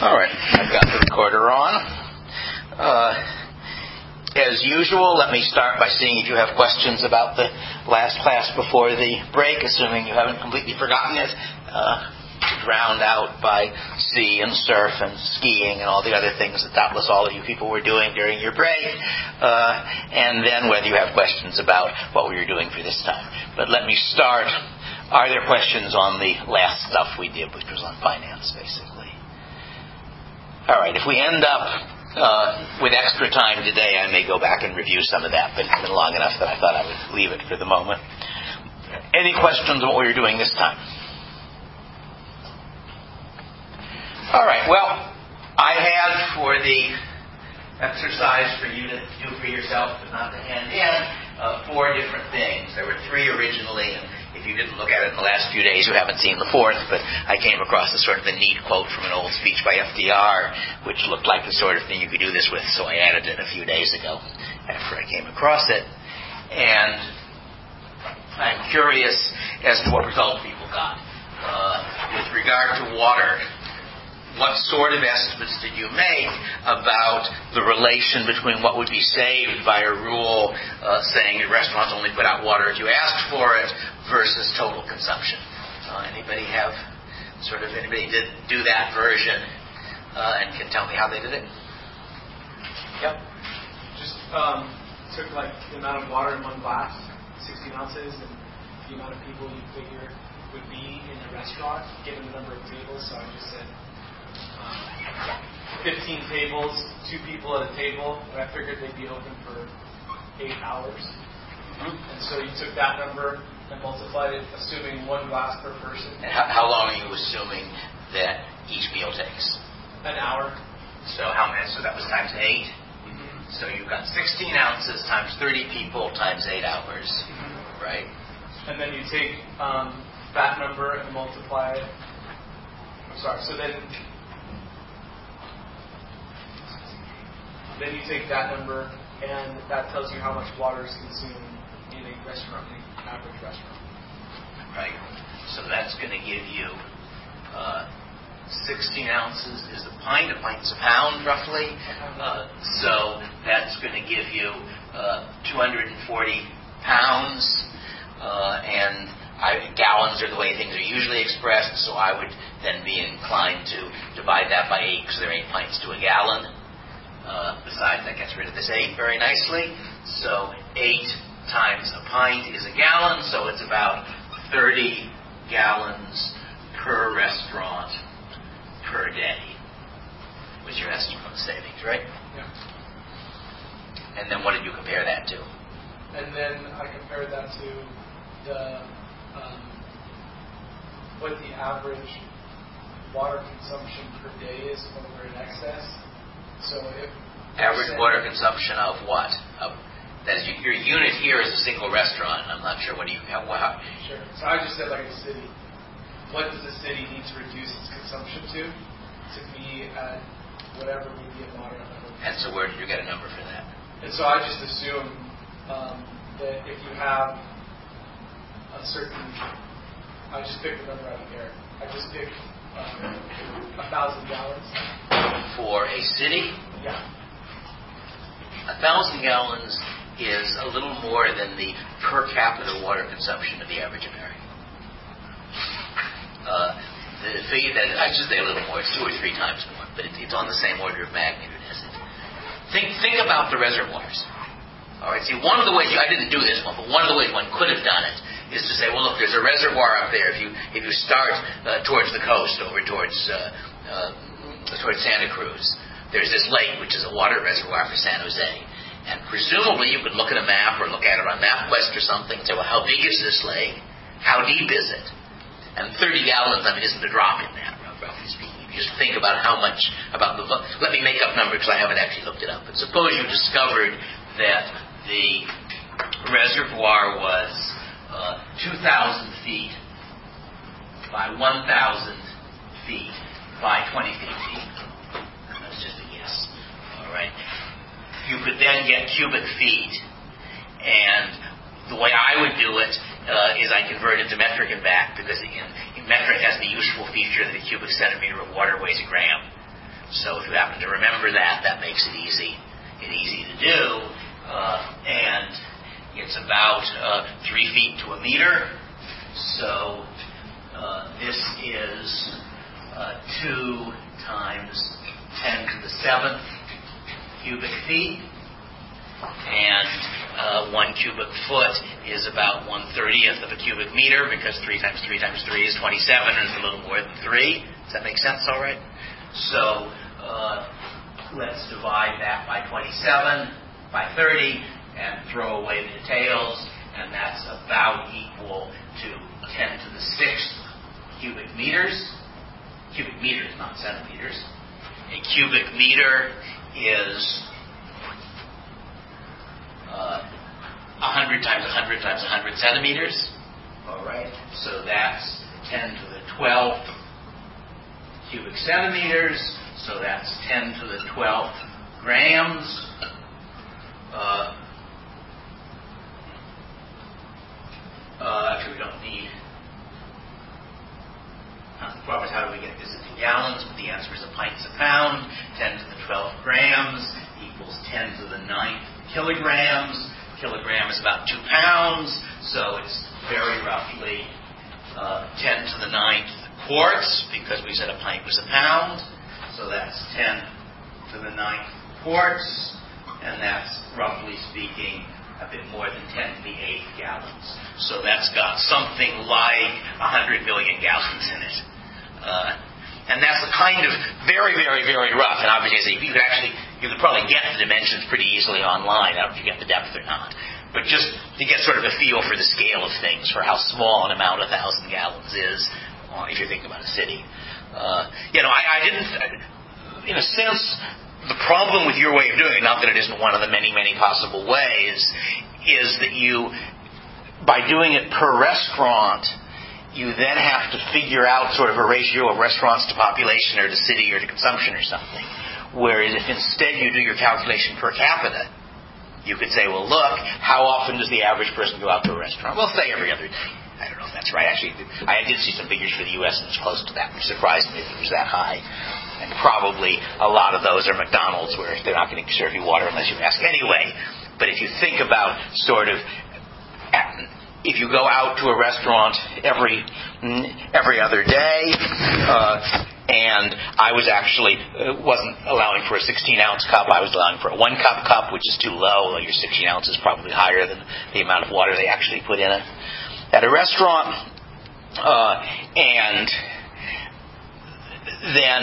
All right, I've got the recorder on. As usual, let me start by seeing if you have questions about the last class before the break, assuming you haven't completely forgotten it, drowned out by sea and surf and skiing and all the other things that doubtless all of you people were doing during your break, and then whether you have questions about what we were doing for this time. But let me start. Are there questions on the last stuff we did, which was on finance, basically? All right, if we end up with extra time today, I may go back and review some of that, but it's been long enough that I thought I would leave it for the moment. Any questions on what we were doing this time? All right, well, I had for the exercise for you to do for yourself, but not to hand in, 4 different things. There were 3 originally, and if you didn't look at it in the last few days, you haven't seen the 4th, but I came across a sort of a neat quote from an old speech by FDR, which looked like the sort of thing you could do this with, so I added it a few days ago after I came across it. And I'm curious as to what result people got. With regard to water, what sort of estimates did you make about the relation between what would be saved by a rule saying that restaurants only put out water if you asked for it versus total consumption? Anybody did do that version and can tell me how they did it? Yep. Just took like the amount of water in one glass, 16 ounces, and the amount of people you figure would be in a restaurant given the number of tables. So I just said 15 tables, 2 people at a table, and I figured they'd be open for 8 hours. Mm-hmm. And so you took that number and multiplied it, assuming 1 glass per person. And how long are you assuming that each meal takes? An hour. So how many? So that was times 8. Mm-hmm. So you've got 16 ounces times 30 people times 8 hours, mm-hmm. right? And then you take that number and multiply it. I'm sorry. So then you take that number, and that tells you how much water is consumed in a restaurant, an average restaurant. Right. So that's going to give you 16 ounces is a pint. A pint's a pound, roughly. So that's going to give you 240 pounds. And gallons are the way things are usually expressed, so I would then be inclined to divide that by 8, because there are 8 pints to a gallon. Besides, that gets rid of this 8 very nicely. So 8 times a pint is a gallon, so it's about 30 gallons per restaurant per day was your estimate of savings, right? Yeah. And then what did you compare that to? And then I compared that to what the average water consumption per day is when we're in excess. So if average water consumption of what? That is, your unit here is a single restaurant. I'm not sure what do you have. Wow. Sure. So I just said like a city. What does the city need to reduce its consumption to be at whatever would be a moderate level? And so where did you get a number for that? And so I just assume that if you have a certain, I just picked a number out of the air. I just picked 1,000 gallons. For a city? Yeah. 1,000 gallons is a little more than the per capita water consumption of the average American. The figure that I should say a little more, it's 2 or 3 times more, but it's on the same order of magnitude as it. Think about the reservoirs. All right. See, one of the ways I didn't do this one, but one of the ways one could have done it is to say, well, look, there's a reservoir up there. If you start towards the coast, over towards Santa Cruz, there's this lake, which is a water reservoir for San Jose. And presumably you could look at a map or look at it on MapQuest or something and say, well, how big is this lake? How deep is it? And 30 gallons, isn't a drop in that, roughly speaking. You just think about how much, let me make up numbers because I haven't actually looked it up. But suppose you discovered that the reservoir was 2,000 feet by 1,000 feet by 20 feet. That's just a guess. All right. You could then get cubic feet, and the way I would do it is I convert it to metric and back, because in metric has the useful feature that a cubic centimeter of water weighs a gram. So if you happen to remember that, that makes it easy to do. And it's about 3 feet to a meter. So this is 2 times 10 to the 7th cubic feet. And 1 cubic foot is about 1/30th of a cubic meter, because 3 times 3 times 3 is 27, and it's a little more than 3. Does that make sense all right? So let's divide that by 27, by 30, and throw away the details, and that's about equal to 10 to the 6th cubic meters. Cubic meters, not centimeters. A cubic meter is 100 times 100 times 100 centimeters. All right. So that's 10 to the 12th cubic centimeters. So that's 10 to the 12th grams. Actually, we don't need. The problem is, how do we get this into gallons? But the answer is a pint's a pound. 10 to the 12th grams equals 10 to the 9th kilograms. Kilogram is about 2 pounds, so it's very roughly 10 to the 9th quarts, because we said a pint was a pound. So that's 10 to the 9th quarts, and that's, roughly speaking, a bit more than 10 to the 8th gallons. So that's got something like 100 million gallons in it. And that's a kind of very, very, very rough. And obviously, you could probably get the dimensions pretty easily online. I don't know if you get the depth or not. But just to get sort of a feel for the scale of things, for how small an amount 1,000 gallons is, if you're thinking about a city. I didn't, in a sense, the problem with your way of doing it, not that it isn't one of the many, many possible ways, is that you, by doing it per restaurant, you then have to figure out sort of a ratio of restaurants to population or to city or to consumption or something. Whereas if instead you do your calculation per capita, you could say, well, look, how often does the average person go out to a restaurant? Well, say every other day. I don't know if that's right. Actually, I did see some figures for the U.S. and it's close to that, which surprised me that it was that high. And probably a lot of those are McDonald's, where they're not going to serve you water unless you ask anyway. But if you think about sort of, if you go out to a restaurant every other day, and I was actually wasn't allowing for a 16-ounce cup, I was allowing for a 1-cup cup, which is too low. Although your 16 ounces is probably higher than the amount of water they actually put in it at a restaurant. And then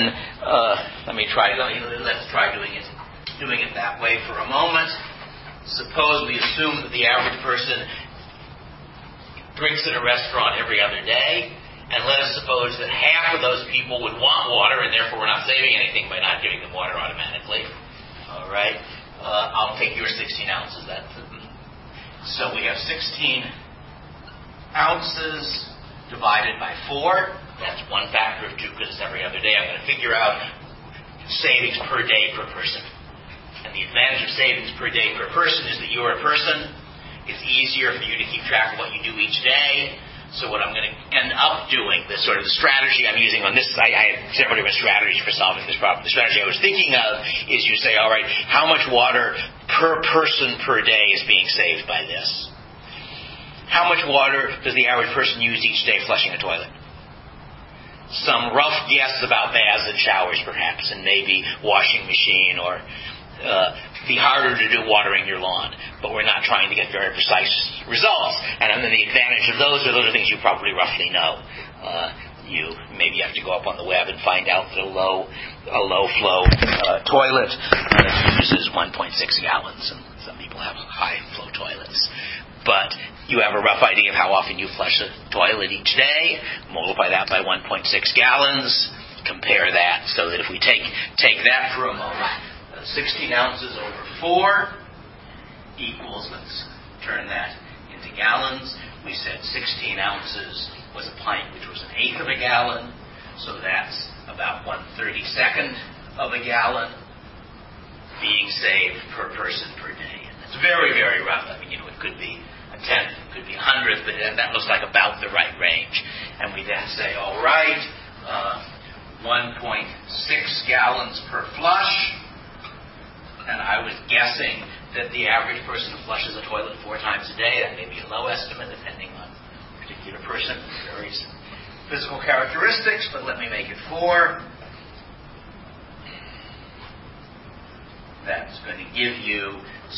let's try doing it that way for a moment. Suppose we assume that the average person drinks in a restaurant every other day, and let us suppose that half of those people would want water, and therefore we're not saving anything by not giving them water automatically. All right, I'll take your 16 ounces. So we have 16 ounces divided by 4. That's one factor of 2 because it's every other day. I'm going to figure out savings per day per person. And the advantage of savings per day per person is that you're a person. It's easier for you to keep track of what you do each day. So what I'm going to end up doing, the strategy I'm using on this, I have several different strategies for solving this problem. The strategy I was thinking of is you say, all right, how much water per person per day is being saved by this? How much water does the average person use each day flushing a toilet? Some rough guess about baths and showers, perhaps, and maybe washing machine, or be harder to do watering your lawn, but we're not trying to get very precise results. And then the advantage of those are things you probably roughly know. You maybe have to go up on the web and find out that a low flow toilet uses 1.6 gallons, and some people have high flow toilets. But you have a rough idea of how often you flush a toilet each day. Multiply that by 1.6 gallons. Compare that, so that if we take that for a moment. 16 ounces over 4 equals, let's turn that into gallons. We said 16 ounces was a pint, which was 1/8 of a gallon. So that's about 1/32 of a gallon being saved per person per day. And it's very, very rough. I mean, it could be a 10th, it could be 100th, but that looks like about the right range. And we then say, all right, 1.6 gallons per flush. And I was guessing that the average person flushes a toilet 4 times a day. That may be a low estimate depending on a particular person, various physical characteristics, but let me make it 4. That's going to give you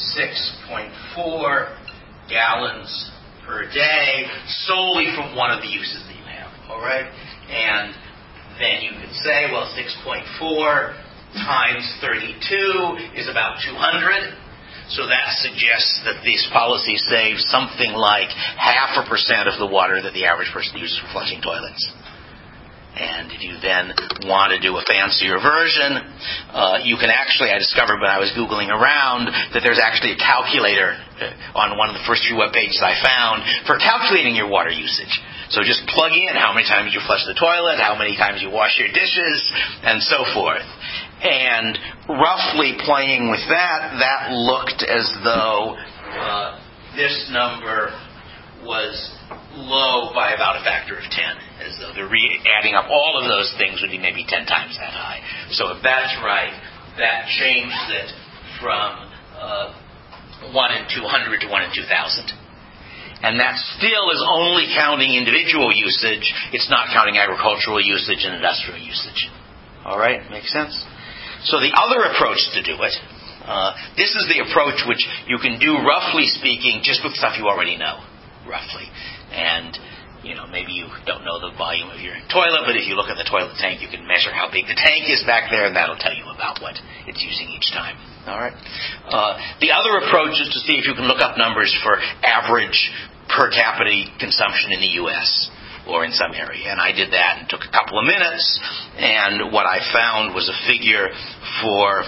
6.4 gallons per day solely from one of the uses that you have. All right? And then you could say, well, 6.4 times 32 is about 200. So that suggests that this policy saves something like 0.5% of the water that the average person uses for flushing toilets. And if you then want to do a fancier version, you can actually, I discovered when I was Googling around, that there's actually a calculator on one of the first few web pages I found for calculating your water usage. So just plug in how many times you flush the toilet, how many times you wash your dishes, and so forth. And roughly playing with that, that looked as though this number was low by about a factor of 10, as though adding up all of those things would be maybe 10 times that high. So if that's right, that changed it from 1 in 200 to 1 in 2,000. And that still is only counting individual usage. It's not counting agricultural usage and industrial usage. All right? Make sense? So the other approach to do it, this is the approach which you can do, roughly speaking, just with stuff you already know, roughly. And, maybe you don't know the volume of your toilet, but if you look at the toilet tank, you can measure how big the tank is back there, and that'll tell you about what it's using each time. All right? The other approach is to see if you can look up numbers for average per capita consumption in the U.S. or in some area. And I did that and took a couple of minutes, and what I found was a figure for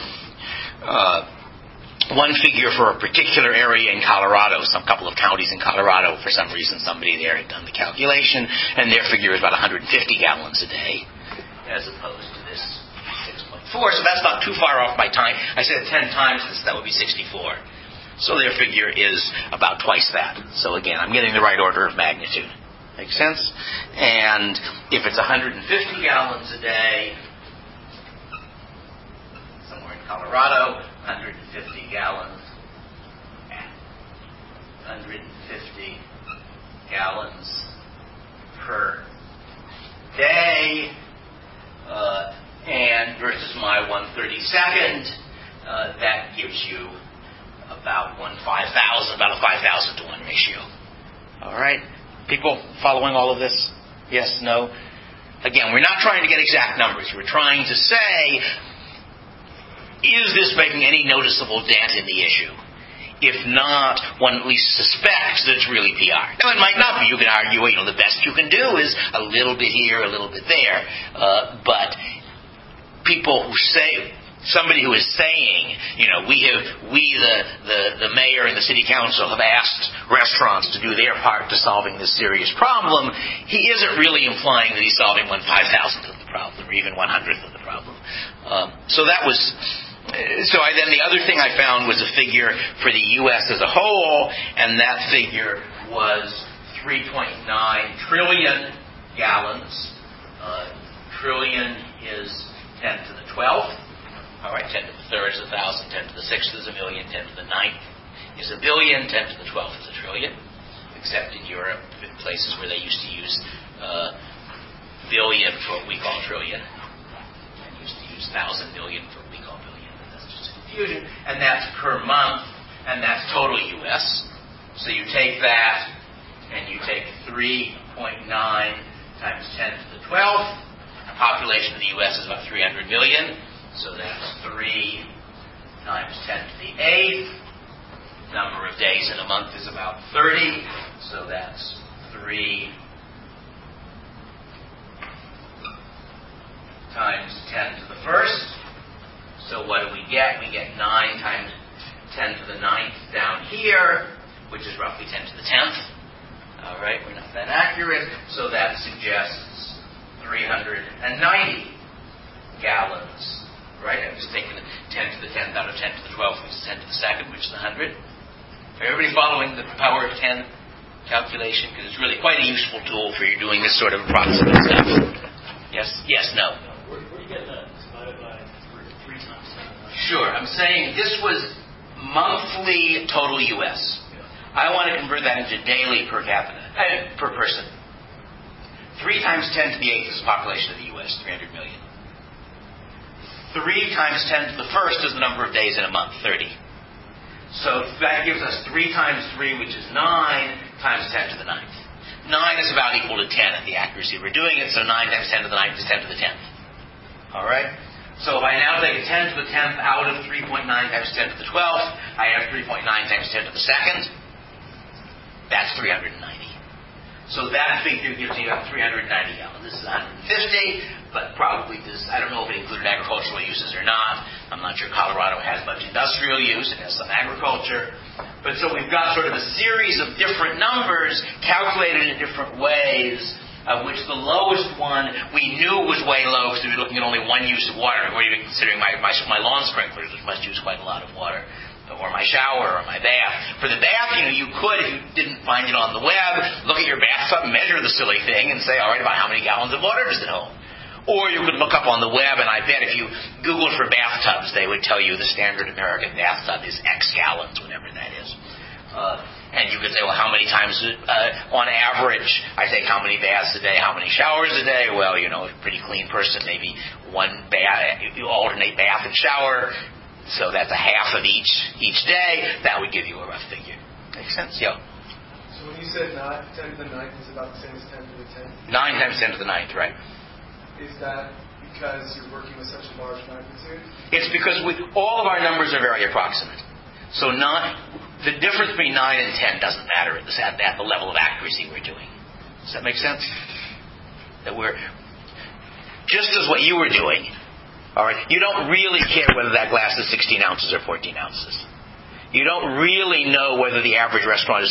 one figure for a particular area in Colorado, some couple of counties in Colorado. For some reason, somebody there had done the calculation, and their figure is about 150 gallons a day, as opposed to this 6.4. So that's not too far off my time. I said 10 times this, that would be 64. So their figure is about twice that. So again, I'm getting the right order of magnitude. Make sense? And if it's 150 gallons a day, somewhere in Colorado, 150 gallons, 150 gallons per day, and versus my 1/32, that gives you about a 5,000 to 1 ratio. All right? People following all of this? Yes? No? Again, we're not trying to get exact numbers. We're trying to say, is this making any noticeable dent in the issue? If not, one at least suspects that it's really PR. Now, it might not be. You can argue, the best you can do is a little bit here, a little bit there. But people who say, somebody who is saying, the mayor and the city council have asked restaurants to do their part to solving this serious problem, he isn't really implying that he's solving 1/5,000th of the problem, or even 1/100th of the problem. Then the other thing I found was a figure for the U.S. as a whole, and that figure was 3.9 trillion gallons. Trillion is 10 to the 12th. All right, 10 to the 3rd is 1,000, 10 to the 6th is a million, 10 to the 9th is a billion, 10 to the 12th is a trillion, except in Europe, in places where they used to use billion for what we call trillion, and used to use 1,000 million for what we call billion. That's just confusion. And that's per month, and that's total U.S. So you take that, and you take 3.9 times 10 to the 12th. The population of the U.S. is about 300 million. So that's 3 times 10 to the 8th. Number of days in a month is about 30. So that's 3 times 10 to the 1st. So what do we get? We get 9 times 10 to the 9th down here, which is roughly 10 to the 10th. All right, we're not that accurate. So that suggests 390 gallons. Right? I'm just taking 10 to the 10th out of 10 to the 12th, which is 10 to the 2nd, which is 100. Everybody following the power of 10 calculation? Because it's really quite a useful tool for you doing this sort of approximate stuff. Yes? Yes? No? Where Sure. I'm saying this was monthly total U.S. I want to convert that into daily per capita, per person. 3 times 10 to the 8th is the population of the U.S., 300 million. 3 times 10 to the 1st is the number of days in a month, 30. So that gives us 3 times 3, which is 9, times 10 to the 9th. 9 is about equal to 10 at the accuracy we're doing it, so 9 times 10 to the 9th is 10 to the 10th. All right? So if I now take a 10 to the 10th out of 3.9 times 10 to the 12th, I have 3.9 times 10 to the 2nd. That's 390. So that figure gives me about 390 gallons. This is 150, but probably this, I don't know if it included agricultural uses or not. I'm not sure Colorado has much industrial use. It has some agriculture. But so we've got sort of a series of different numbers calculated in different ways, of which the lowest one we knew was way low because we were looking at only one use of water, or even considering my lawn sprinklers, which must use quite a lot of water, or my shower, or my bath. For the bath, you could, if you didn't find it on the web, look at your bathtub, measure the silly thing, and say, all right, about how many gallons of water does it hold? Or you could look up on the web, and I bet if you Googled for bathtubs, they would tell you the standard American bathtub is X gallons, whatever that is. And you could say, well, how many times, on average, I take how many baths a day, how many showers a day? Well, a pretty clean person, maybe one bath, you alternate bath and shower, so that's a half of each day. That would give you a rough figure. Make sense? Yeah. So when you said 10 to the 9th is about the same as 10 to the 10th? 9 times 10 to the 9th, right. Is that because you're working with such a large magnitude? It's because all of our numbers are very approximate. So the difference between 9 and 10 doesn't matter at the level of accuracy we're doing. Does that make sense? That we're just as what you were doing. All right. You don't really care whether that glass is 16 ounces or 14 ounces. You don't really know whether the average restaurant is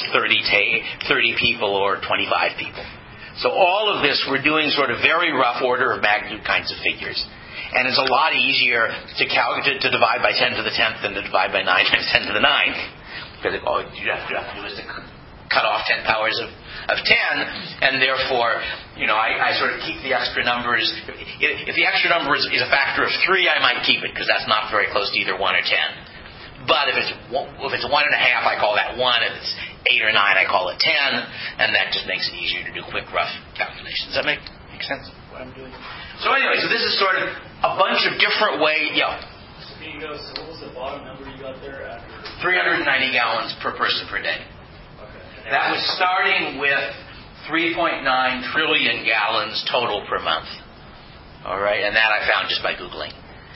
30 people or 25 people. So all of this we're doing sort of very rough order of magnitude kinds of figures. And it's a lot easier to divide by 10 to the 10th than to divide by 9 times 10 to the 9th. Because all you have to do is to cut off 10 powers of 10, and therefore, I sort of keep the extra numbers. If the extra number is a factor of 3, I might keep it, because that's not very close to either 1 or 10. But if it's 1.5, I call that 1. If it's 8 or 9, I call it 10, and that just makes it easier to do quick, rough calculations. Does that make sense, what I'm doing? So anyway, so this is sort of a bunch of different ways. Yeah. So what was the bottom number you got there after? 390 gallons per person per day. Okay. That was starting with 3.9 trillion gallons total per month. All right, and that I found just by Googling.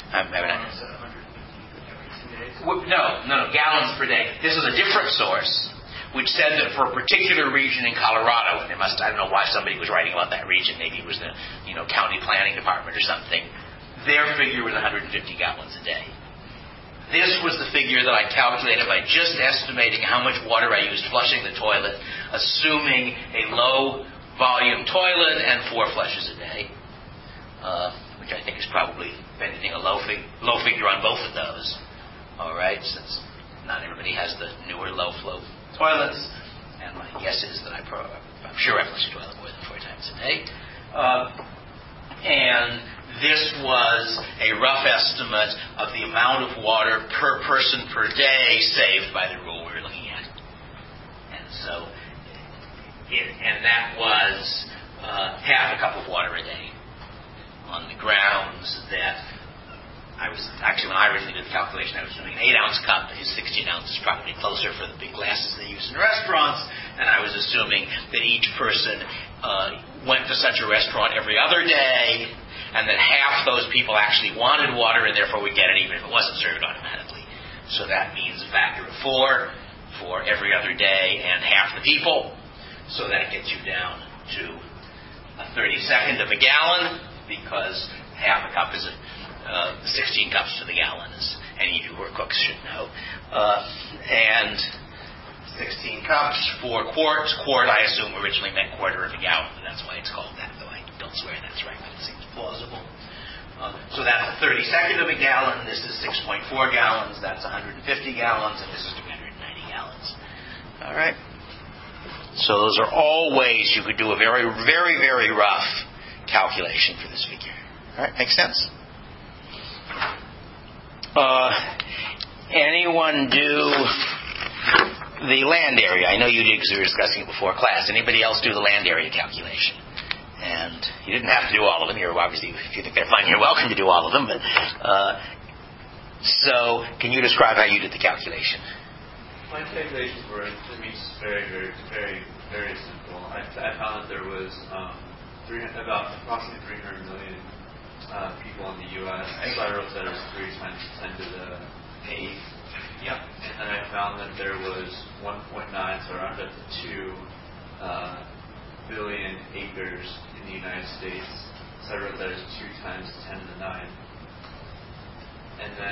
No, gallons per day. This is a different source, which said that for a particular region in Colorado, and I don't know why somebody was writing about that region, maybe it was the county planning department or something, their figure was 150 gallons a day. This was the figure that I calculated by just estimating how much water I used flushing the toilet, assuming a low volume toilet and 4 flushes a day, which I think is probably, if anything, a low figure on both of those. All right, since not everybody has the newer low flow toilets, and my guess is that I'm sure I flush a toilet more than 4 times a day. And this was a rough estimate of the amount of water per person per day saved by the rule we were looking at. And so, that was half a cup of water a day, on the grounds that when I originally did the calculation, I was doing an 8-ounce cup. His 16 ounces is probably closer for the big glasses they use in restaurants, and I was assuming that each person went to such a restaurant every other day, and that half those people actually wanted water and therefore would get it even if it wasn't served automatically. So that means a factor of 4 for every other day and half the people. So that gets you down to a 32nd of a gallon, because half a cup is 16 cups to the gallon, as any of you who are cooks should know. And 16 cups, 4 quarts. Quart, I assume, originally meant quarter of a gallon, and that's why it's called that, though I don't swear that's right, but it seems plausible. So that's a 32nd of a gallon. This is 6.4 gallons. That's 150 gallons, and this is 390 gallons. All right? So those are all ways you could do a very, very, very rough calculation for this figure. All right? Makes sense? anyone do the land area? I know you did because we were discussing it before class. Anybody else do the land area calculation? And you didn't have to do all of them. You're obviously, if you think they're fun, you're welcome to do all of them. But so, can you describe how you did the calculation? My calculations were, to me, just very, very, very, very simple. I found that there was about approximately 300 million people in the U.S. So I wrote that as 3 times 10 to the 8. Yep. And then I found that there was 1.9, so around up to 2 billion acres in the United States. So I wrote that as 2 times 10 to the 9. And then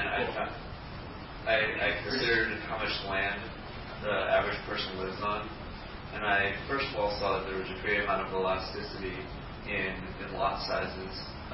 I considered how much land the average person lives on. And I first of all saw that there was a great amount of elasticity in lot sizes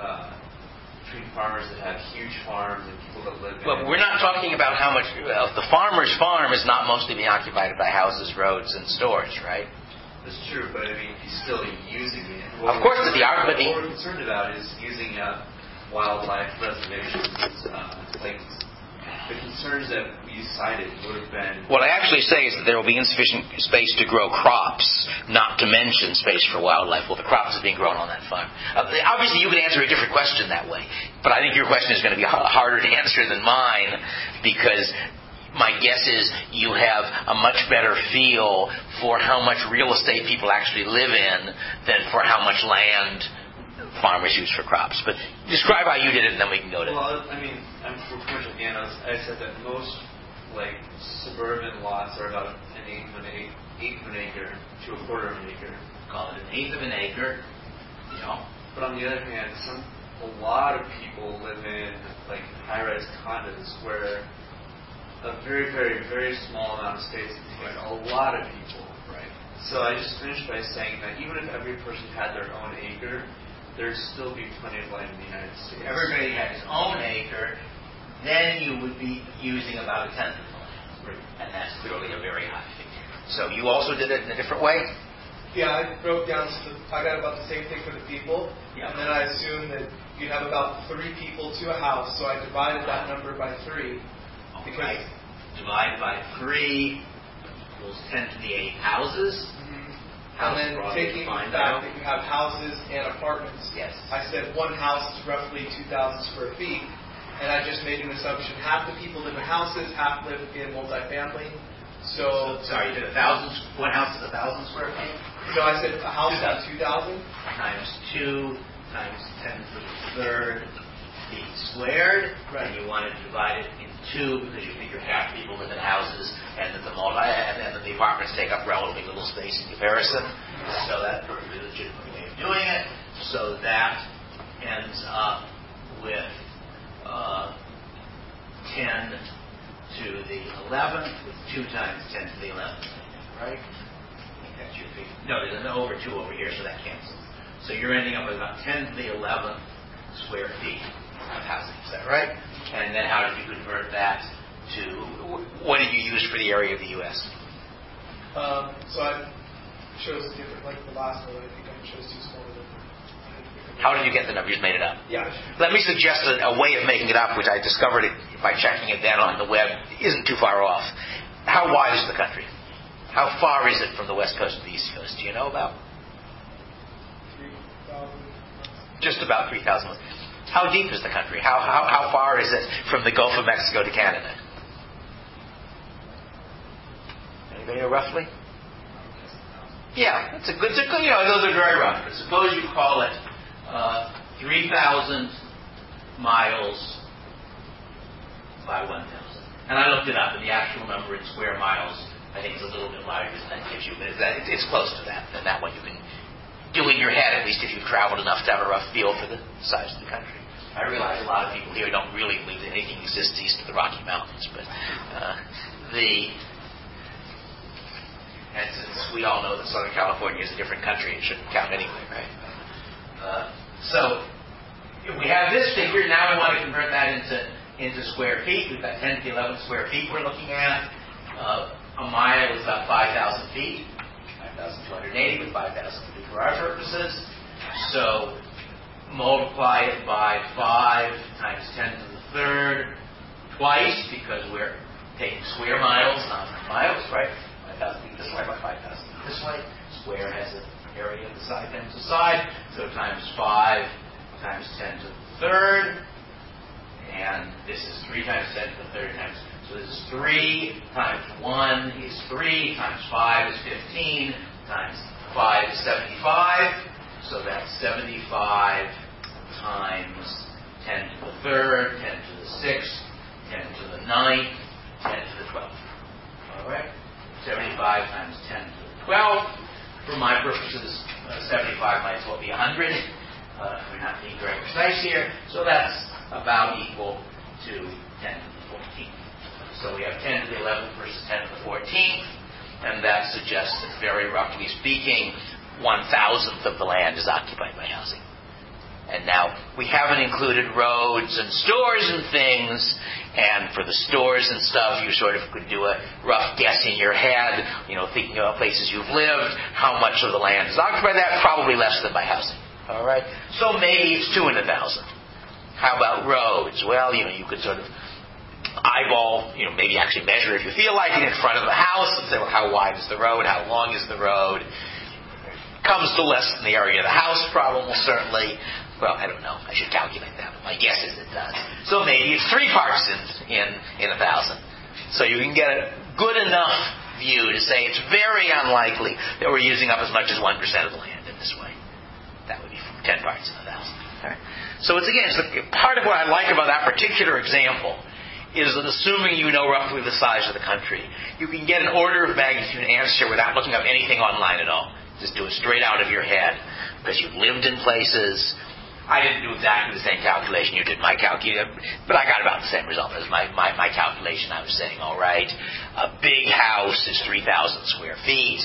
between farmers that have huge farms and people that live in... Well, we're not talking about how much... the farmer's farm is not mostly being occupied by houses, roads, and stores, right? That's true, but I mean, he's still using it. Of course, what we're concerned about is using wildlife reservations. Like the concerns that we cited would have been... What I actually say is that there will be insufficient space to grow crops, not to mention space for wildlife. Well, the crops is being grown on that farm. Obviously, you can answer a different question that way, but I think your question is going to be harder to answer than mine, because my guess is you have a much better feel for how much real estate people actually live in than for how much land farmers use for crops. But describe how you did it, and then we can go to... Well, I mean, for commercial again, I said that most suburban lots are about an eighth of an acre to a quarter of an acre. Call it an eighth of an acre, But on the other hand, a lot of people live in high-rise condos where a very, very, very small amount of space contains a lot of people. Right. So I just finished by saying that even if every person had their own acre, there'd still be plenty of land in the United States. If everybody had his own acre, then you would be using about a tenth of the land. Right. And that's clearly a very high figure. So you also did it in a different way? Yeah, I broke down, I got about the same thing for the people, Yeah. and then I assumed that you'd have about 3 people to a house, so I divided that number by 3. Because divided by 3 equals 10 to the 8 houses. Mm-hmm. And then taking the fact that you have houses and apartments, yes. I said one house is roughly 2,000 square feet, and I just made an assumption. Half the people live in houses, half live in multifamily. So sorry, you did one house is 1,000 square feet? No, I said a house is 2,000. Times 2 times 10 to the third feet squared. Right. And you want to divide it in 2 because you figure half people live in houses and that the apartments take up relatively little space in comparison. So that's a perfectly legitimate way of doing it. So that ends up with 10 to the 11th with 2 times 10 to the 11th. Right? I think that's your figure. No, there's an over 2 over here, so that cancels. So you're ending up with about 10 to the 11th square feet of housing. Is that right? And then how did you convert that to, what did you use for the area of the U.S.? So I chose different, like the last one, I think I chose too small. How did you get the number? You just made it up. Yeah. Let me suggest a way of making it up, which I discovered it by checking it then on the web, isn't too far off. How wide is the country? How far is it from the west coast to the east coast? Do you know about? 3,000. Just about 3,000. How deep is the country? How far is it from the Gulf of Mexico to Canada? Anybody know roughly? Yeah, those are very rough. But suppose you call it 3,000 miles by 1,000. And I looked it up, and the actual number in square miles, I think, is a little bit larger than that gives you. But it's close to that. And that one you can do in your head, at least if you've traveled enough to have a rough feel for the size of the country. I realize a lot of people here don't really believe that anything exists east of the Rocky Mountains, but and since we all know that Southern California is a different country, it shouldn't count anyway, right? So if we have this figure, now we want to convert that into square feet. We've got 10 to the 11th square feet we're looking at. A mile is about 5,000 feet, 5,280 with 5,000 feet for our purposes. So multiply it by 5 times 10 to the third twice because we're taking square miles, not miles, right? 5,000 feet this way by 5,000 feet this way. Square has an area of the side times the side, so times 5 times 10 to the third, and this is 3 times 10 to the third times. So this is 3 times 1 is 3 times 5 is 15 times 5 is 75. So that's 75 times 10 to the third, 10 to the 6th, 10 to the 9th, 10 to the 12th. All right? 75 times 10 to the 12th. For my purposes, 75 might as well be 100. We're not being very precise here. So that's about equal to 10 to the 14th. So we have 10 to the 11th versus 10 to the 14th. And that suggests that, very roughly speaking, 1,000th of the land is occupied by housing. And now, we haven't included roads and stores and things, and for the stores and stuff, you sort of could do a rough guess in your head, thinking about places you've lived, how much of the land is occupied by that, probably less than by housing. All right? So maybe it's 2 in 1,000. How about roads? Well, you could sort of eyeball, maybe actually measure if you feel like it in front of the house and say, well, how wide is the road? How long is the road? Comes to less than the area of the house, probably, certainly. Well, I don't know. I should calculate that. But my guess is it does. So maybe it's 3 parts in 1,000. So you can get a good enough view to say it's very unlikely that we're using up as much as 1% of the land in this way. That would be 10 parts in 1,000. All right? So it's part of what I like about that particular example is that assuming you know roughly the size of the country, you can get an order of magnitude answer without looking up anything online at all. Just do it straight out of your head because you've lived in places. I didn't do exactly the same calculation you did my calculation, but I got about the same result as my calculation. I was saying, all right, a big house is 3,000 square feet,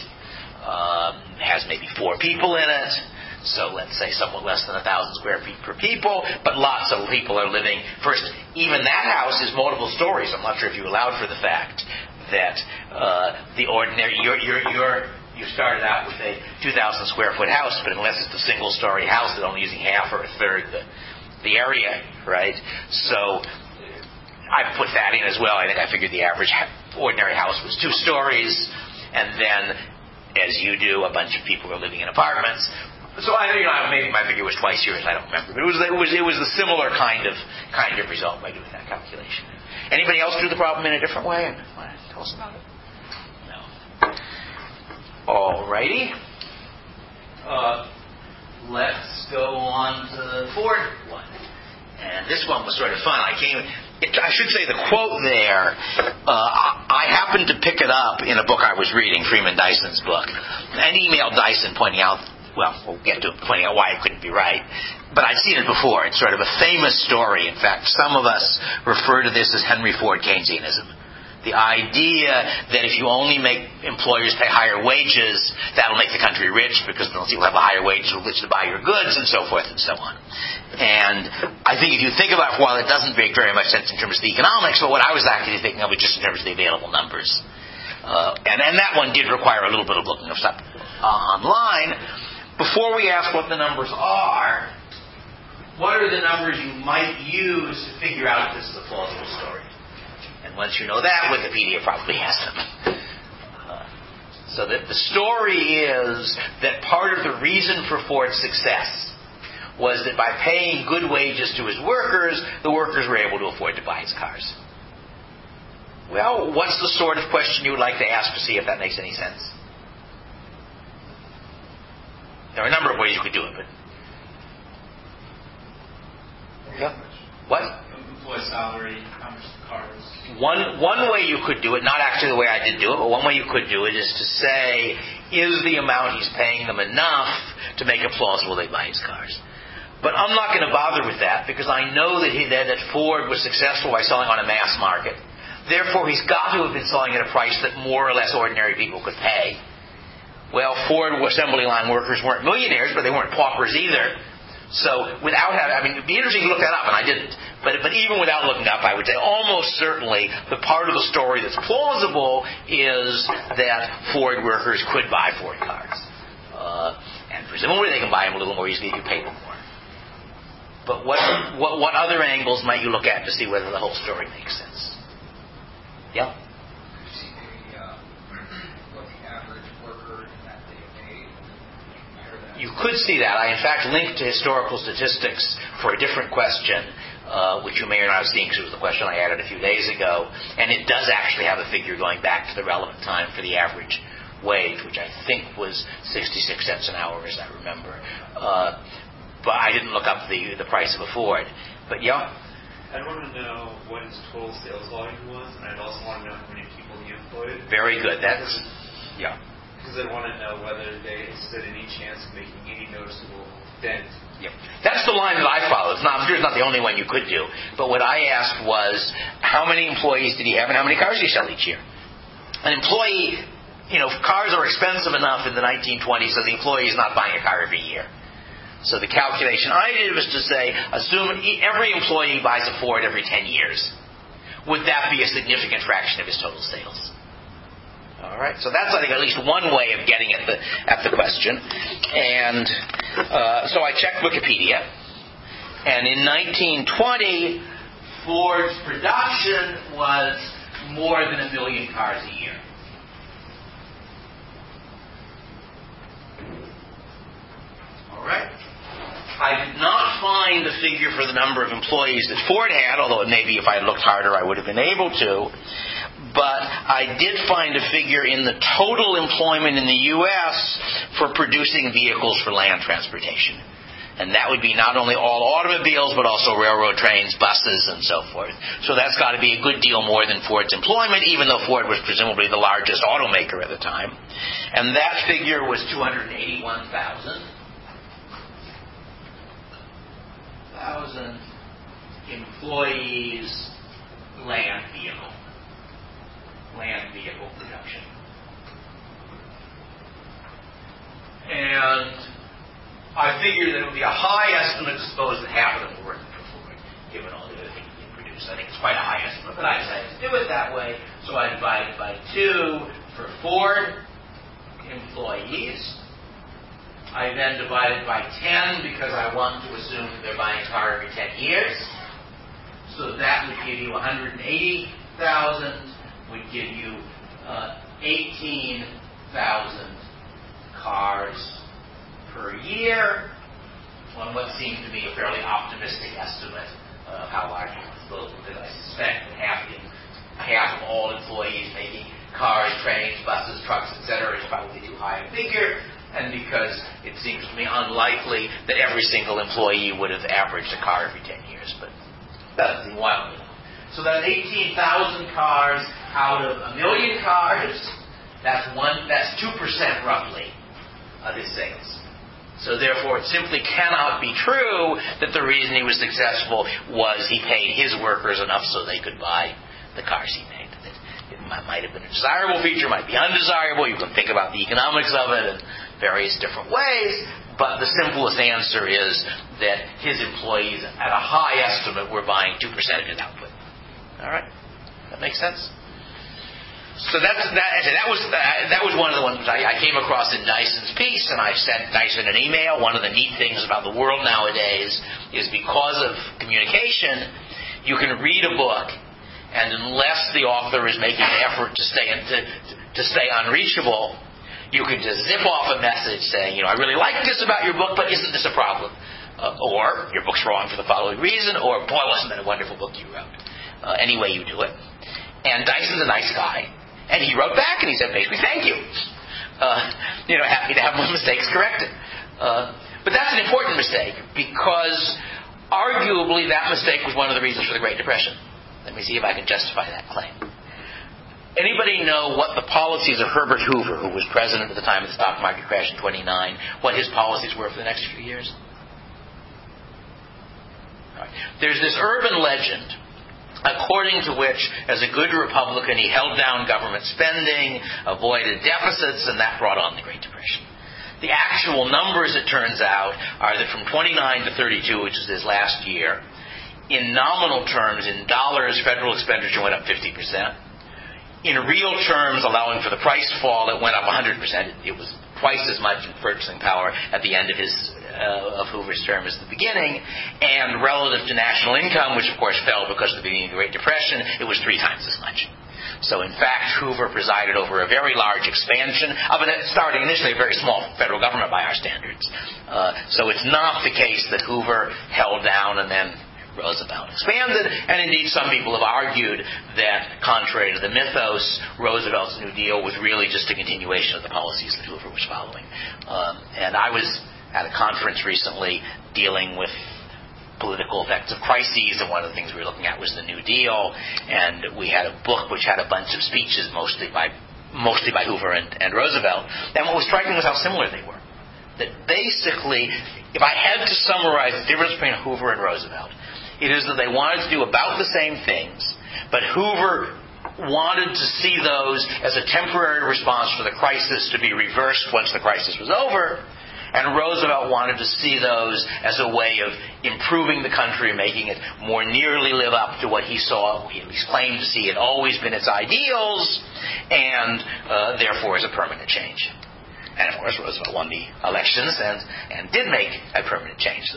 has maybe 4 people in it. So let's say somewhat less than 1,000 square feet per people, but lots of people are living. First, even that house is multiple stories. I'm not sure if you allowed for the fact that the ordinary you started out with a 2,000 square foot house, but unless it's a single story house, it's only using half or a third the area, right? So I put that in as well. I think I figured the average ordinary house was 2 stories, and then, as you do, a bunch of people are living in apartments. So maybe my figure was twice yours. I don't remember, but it was a similar kind of result by doing that calculation. Anybody else do the problem in a different way? Tell us about it. No. Alrighty. Let's go on to the Ford one, and this one was sort of fun. I should say the quote there. I happened to pick it up in a book I was reading, Freeman Dyson's book, and emailed Dyson pointing out. Well, we'll get to pointing out why it couldn't be right. But I'd seen it before. It's sort of a famous story. In fact, some of us refer to this as Henry Ford Keynesianism. The idea that if you only make employers pay higher wages, that'll make the country rich because those people have a higher wage will rich to buy your goods and so forth and so on. And I think if you think about it, while it doesn't make very much sense in terms of the economics, but what I was actually thinking of was just in terms of the available numbers. And that one did require a little bit of looking of stuff online. Before we ask what the numbers are, what are the numbers you might use to figure out if this is a plausible story? And once you know that, Wikipedia probably has them. So that the story is that part of the reason for Ford's success was that by paying good wages to his workers, the workers were able to afford to buy his cars. Well, what's the sort of question you would like to ask to see if that makes any sense? There are a number of ways you could do it, but... Yeah. What? Employee salary, how much the cars... One way you could do it, not actually the way I did do it, but one way you could do it is to say, is the amount he's paying them enough to make it plausible they buy his cars? But I'm not going to bother with that because I know that Ford was successful by selling on a mass market. Therefore, he's got to have been selling at a price that more or less ordinary people could pay. Well, Ford assembly line workers weren't millionaires, but they weren't paupers either. So without having, it'd be interesting to look that up, and I didn't. But even without looking up, I would say almost certainly the part of the story that's plausible is that Ford workers could buy Ford cars. And presumably they can buy them a little more easily if you pay them more. But what other angles might you look at to see whether the whole story makes sense? Yeah? You could see that. I, in fact, linked to historical statistics for a different question, which you may or not have seen because it was the question I added a few days ago. And it does actually have a figure going back to the relevant time for the average wage, which I think was 66 cents an hour, as I remember. But I didn't look up the price of a Ford. But yeah? I'd want to know what his total sales volume was, and I'd also want to know how many people he employed. Very good. That's, yeah. Because I'd want to know whether they stood any chance of making any noticeable dent. Yep. That's the line that I followed. I'm sure it's not the only one you could do. But what I asked was, how many employees did he have and how many cars did he sell each year? An employee, cars are expensive enough in the 1920s, so the employee is not buying a car every year. So the calculation I did was to say, assume every employee buys a Ford every 10 years. Would that be a significant fraction of his total sales? All right, so that's, I think, at least one way of getting at the question. And so I checked Wikipedia, and in 1920, Ford's production was more than 1 million cars a year. All right. I did not find the figure for the number of employees that Ford had, although maybe if I had looked harder I would have been able to. But I did find a figure in the total employment in the U.S. for producing vehicles for land transportation. And that would be not only all automobiles, but also railroad trains, buses, and so forth. So that's got to be a good deal more than Ford's employment, even though Ford was presumably the largest automaker at the time. And that figure was 281,000 employees land vehicle production. And I figured that it would be a high estimate to suppose that half of them were working for Ford, given all the other things they produced. I think it's quite a high estimate, but I decided to do it that way. So I divided by 2 for Ford employees. I then divided by 10 because I want to assume that they're buying a car every 10 years. So that would give you 180,000, would give you 18,000 cars per year on what seemed to me a fairly optimistic estimate of how large it was, because I suspect that half of all employees making cars, trains, buses, trucks, etc. is probably too high a figure. And because it seems to me unlikely that every single employee would have averaged a car every 10 years, but that's wildly. So that's 18,000 cars out of 1 million cars. That's 2% roughly of his sales. So therefore, it simply cannot be true that the reason he was successful was he paid his workers enough so they could buy the cars he made. It might have been a desirable feature, might be undesirable. You can think about the economics of it in various different ways, but the simplest answer is that his employees, at a high estimate, were buying 2% of his output. All right, that makes sense. So that was one of the ones I came across in Dyson's piece, and I sent Dyson an email. One of the neat things about the world nowadays is because of communication, you can read a book, and unless the author is making an effort to stay unreachable, you can just zip off a message saying, I really like this about your book, but isn't this a problem? Or, your book's wrong for the following reason, or, boy, wasn't that a wonderful book you wrote? Any way you do it. And Dyson's a nice guy. And he wrote back and he said, basically, thank you. Happy to have my mistakes corrected. But that's an important mistake, because arguably that mistake was one of the reasons for the Great Depression. Let me see if I can justify that claim. Anybody know what the policies of Herbert Hoover, who was president at the time of the stock market crash in 29, what his policies were for the next few years? Right. There's this urban legend according to which, as a good Republican, he held down government spending, avoided deficits, and that brought on the Great Depression. The actual numbers, it turns out, are that from 29 to 32, which is his last year, in nominal terms, in dollars, federal expenditure went up 50%. In real terms, allowing for the price fall, it went up 100%. It was twice as much in purchasing power at the end of his of Hoover's term is the beginning, and relative to national income, which of course fell because of the beginning of the Great Depression, it was 3 times as much. So in fact, Hoover presided over a very large expansion of it, starting initially a very small federal government by our standards. So it's not the case that Hoover held down and then Roosevelt expanded, and indeed some people have argued that, contrary to the mythos, Roosevelt's New Deal was really just a continuation of the policies that Hoover was following. And I was at a conference recently dealing with political effects of crises, and one of the things we were looking at was the New Deal, and we had a book which had a bunch of speeches, mostly by Hoover and Roosevelt, and what was striking was how similar they were. That basically, if I had to summarize the difference between Hoover and Roosevelt, it is that they wanted to do about the same things, but Hoover wanted to see those as a temporary response for the crisis to be reversed once the crisis was over, and Roosevelt wanted to see those as a way of improving the country, making it more nearly live up to what he saw, he at least claimed to see had always been its ideals, and therefore as a permanent change. And of course, Roosevelt won the elections and did make a permanent change.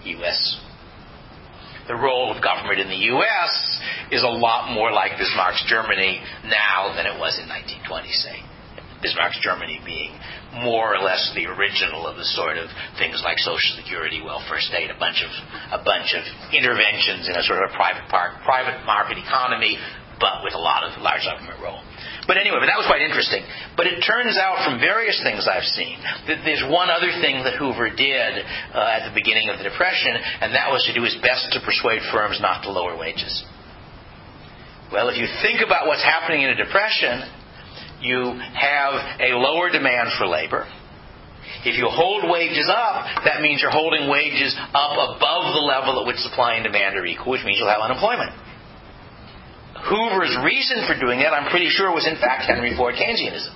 The role of government in the U.S. is a lot more like Bismarck's Germany now than it was in 1920, say. Bismarck's Germany being more or less the original of the sort of things like Social Security, welfare state, a bunch of interventions in a sort of a private market economy, but with a large government role. But anyway, that was quite interesting. But it turns out from various things I've seen that there's one other thing that Hoover did at the beginning of the Depression, and that was to do his best to persuade firms not to lower wages. Well, if you think about what's happening in a depression, you have a lower demand for labor. If you hold wages up, that means you're holding wages up above the level at which supply and demand are equal, which means you'll have unemployment. Hoover's reason for doing that, I'm pretty sure, was in fact Henry Ford Keynesianism.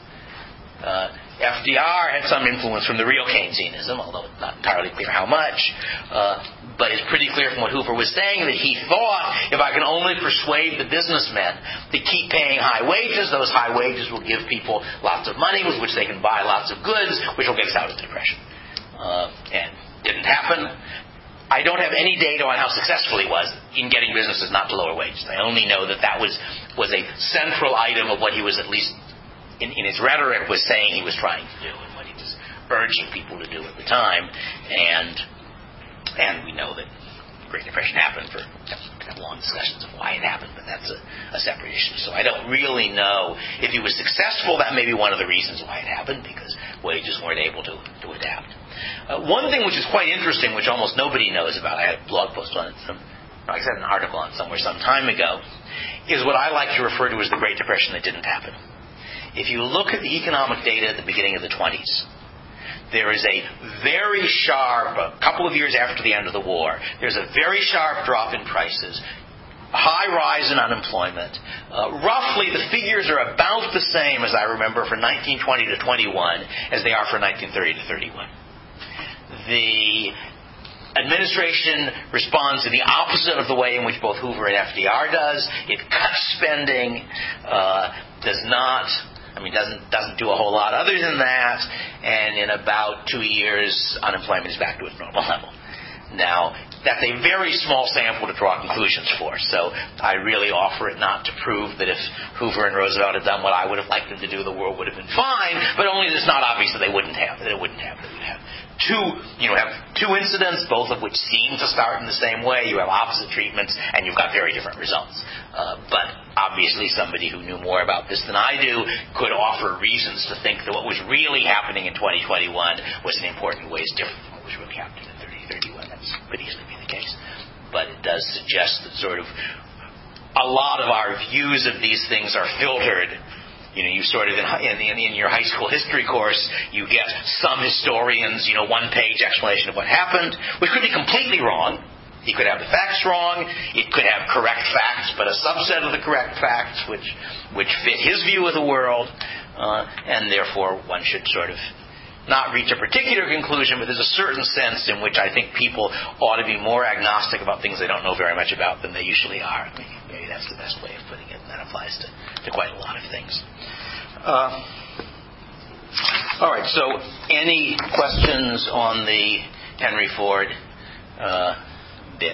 FDR had some influence from the real Keynesianism, although it's not entirely clear how much. But it's pretty clear from what Hoover was saying that he thought, if I can only persuade the businessmen to keep paying high wages, those high wages will give people lots of money with which they can buy lots of goods, which will get us out of the Depression. And didn't happen. I don't have any data on how successful he was in getting businesses not to lower wages. I only know that was a central item of what he was, at least in his rhetoric, was saying he was trying to do and what he was urging people to do at the time. And we know that the Great Depression happened. We have long discussions of why it happened, but that's a separate issue. So I don't really know if he was successful. That may be one of the reasons why it happened, because wages weren't able to adapt. One thing which is quite interesting, which almost nobody knows about, I had a blog post on it, I said an article on it somewhere some time ago, is what I like to refer to as the Great Depression that didn't happen. If you look at the economic data at the beginning of the 20s, there is a very sharp, a couple of years after the end of the war, there's a very sharp drop in prices, high rise in unemployment. Roughly, the figures are about the same, as I remember, for 1920 to 21 as they are for 1930 to 31. The administration responds in the opposite of the way in which both Hoover and FDR does. It cuts spending, doesn't do a whole lot other than that, and in about 2 years, unemployment is back to its normal level. Now, that's a very small sample to draw conclusions for, so I really offer it not to prove that if Hoover and Roosevelt had done what I would have liked them to do, the world would have been fine, but only that it's not obvious that they wouldn't have. That it wouldn't have. That you'd have two incidents, both of which seem to start in the same way. You have opposite treatments, and you've got very different results. But obviously, somebody who knew more about this than I do could offer reasons to think that what was really happening in 2021 was in important ways different from what was really happening in 3031. That could easily be the case. But it does suggest that sort of a lot of our views of these things are filtered. You sort of, in your high school history course, you get some historians, one-page explanation of what happened, which could be completely wrong. He could have the facts wrong. It could have correct facts, but a subset of the correct facts which fit his view of the world, and therefore one should sort of not reach a particular conclusion, but there's a certain sense in which I think people ought to be more agnostic about things they don't know very much about than they usually are. Maybe that's the best way of putting it, and that applies to quite a lot of things. All right, so any questions on the Henry Ford bit.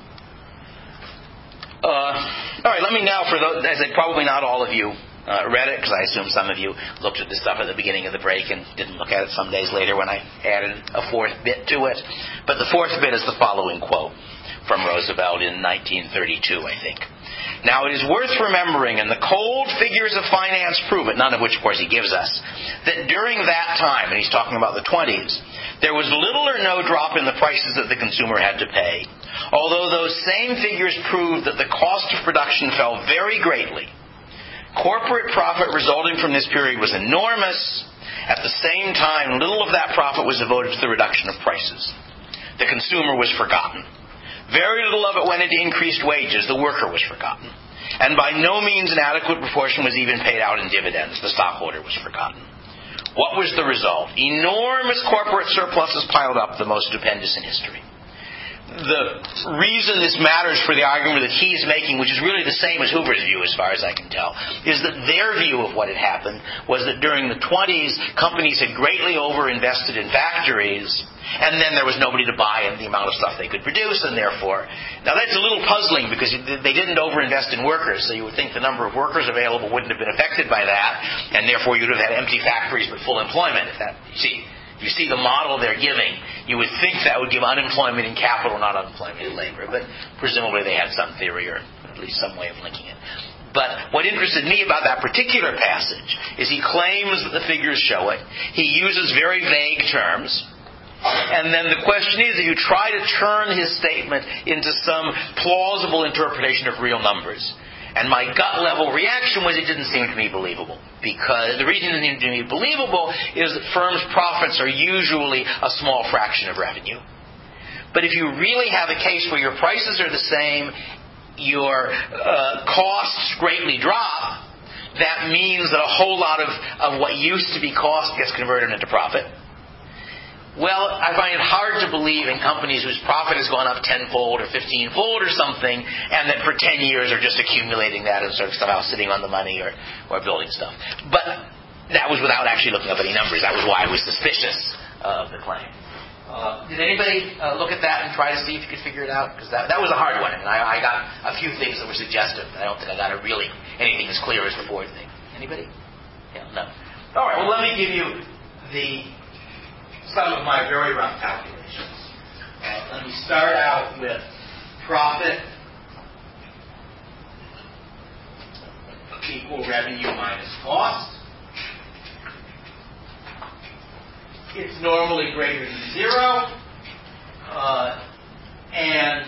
All right, let me now, for those, as probably not all of you read it, because I assume some of you looked at this stuff at the beginning of the break and didn't look at it some days later when I added a fourth bit to it. But the fourth bit is the following quote from Roosevelt in 1932, I think. Now, it is worth remembering, and the cold figures of finance prove it, none of which, of course, he gives us, that during that time, and he's talking about the 20s, there was little or no drop in the prices that the consumer had to pay. Although those same figures prove that the cost of production fell very greatly. Corporate profit resulting from this period was enormous. At the same time, little of that profit was devoted to the reduction of prices. The consumer was forgotten. Very little of it went into increased wages. The worker was forgotten. And by no means an adequate proportion was even paid out in dividends. The stockholder was forgotten. What was the result? Enormous corporate surpluses piled up, the most stupendous in history. The reason this matters for the argument that he's making, which is really the same as Hoover's view as far as I can tell, is that their view of what had happened was that during the 20s, companies had greatly overinvested in factories, and then there was nobody to buy the amount of stuff they could produce, and therefore... Now that's a little puzzling because they didn't overinvest in workers, so you would think the number of workers available wouldn't have been affected by that, and therefore you'd have had empty factories but full employment. If you see the model they're giving, you would think that would give unemployment in capital, not unemployment in labor. But presumably they had some theory or at least some way of linking it. But what interested me about that particular passage is he claims that the figures show it. He uses very vague terms. And then the question is, if you try to turn his statement into some plausible interpretation of real numbers. And my gut level reaction was it didn't seem to me believable. Because the reason it didn't seem to me believable is that firms' profits are usually a small fraction of revenue. But if you really have a case where your prices are the same, your costs greatly drop, that means that a whole lot of what used to be cost gets converted into profit. Well, I find it hard to believe in companies whose profit has gone up 10-fold or 15-fold or something, and that for 10 years are just accumulating that and sort of somehow sitting on the money or building stuff. But that was without actually looking up any numbers. That was why I was suspicious of the claim. Did anybody look at that and try to see if you could figure it out? Because that was a hard one. I mean, I got a few things that were suggestive. I don't think I got anything as clear as the Ford thing. Anybody? Yeah, no. All right, well, let me give you some of my very rough calculations. Let me start out with profit equal revenue minus cost. It's normally greater than 0. And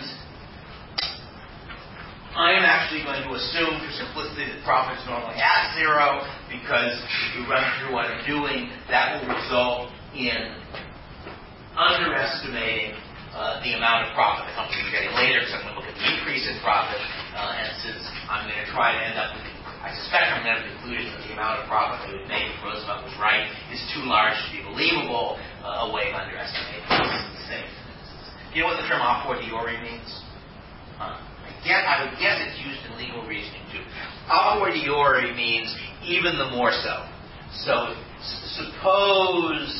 I am actually going to assume for simplicity that profit is normally at 0, because if you run through what I'm doing, that will result in underestimating the amount of profit the company is getting later, because I'm going to look at the increase in profit, and since I'm going to try to end up with, I suspect I'm going to conclude that the amount of profit that we made if Roosevelt was right is too large to be believable, a way of underestimating the same. Do you know what the term a fortiori means? I would guess it's used in legal reasoning too. A fortiori means even the more so. So suppose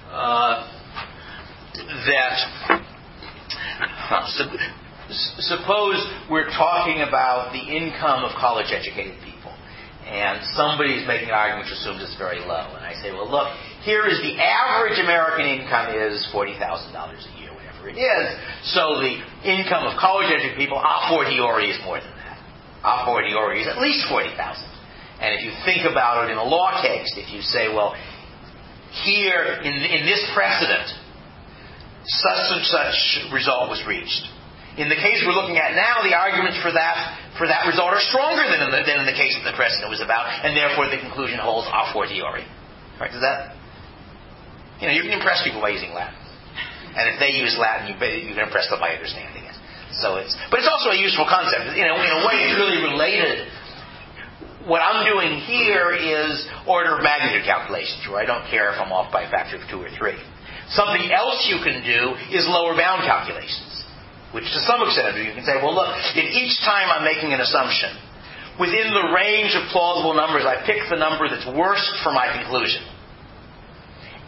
suppose we're talking about the income of college-educated people, and somebody's making an argument which assumes it's very low. And I say, well, look, here is the average American income is $40,000 a year, whatever it is. So the income of college-educated people, a fortiori, is more than that. A fortiori is at least $40,000. And if you think about it in a law case, if you say, well, here in this precedent, such and such result was reached. In the case we're looking at now, the arguments for that result are stronger than in the case that the precedent was about, and therefore the conclusion holds a fortiori. Right? Does that? You can impress people by using Latin, and if they use Latin, you can impress them by understanding it. But it's also a useful concept. In a way, it's really related. What I'm doing here is order of magnitude calculations, where I don't care if I'm off by a factor of 2 or 3. Something else you can do is lower bound calculations, which to some extent you can say, well, look, if each time I'm making an assumption, within the range of plausible numbers, I pick the number that's worst for my conclusion.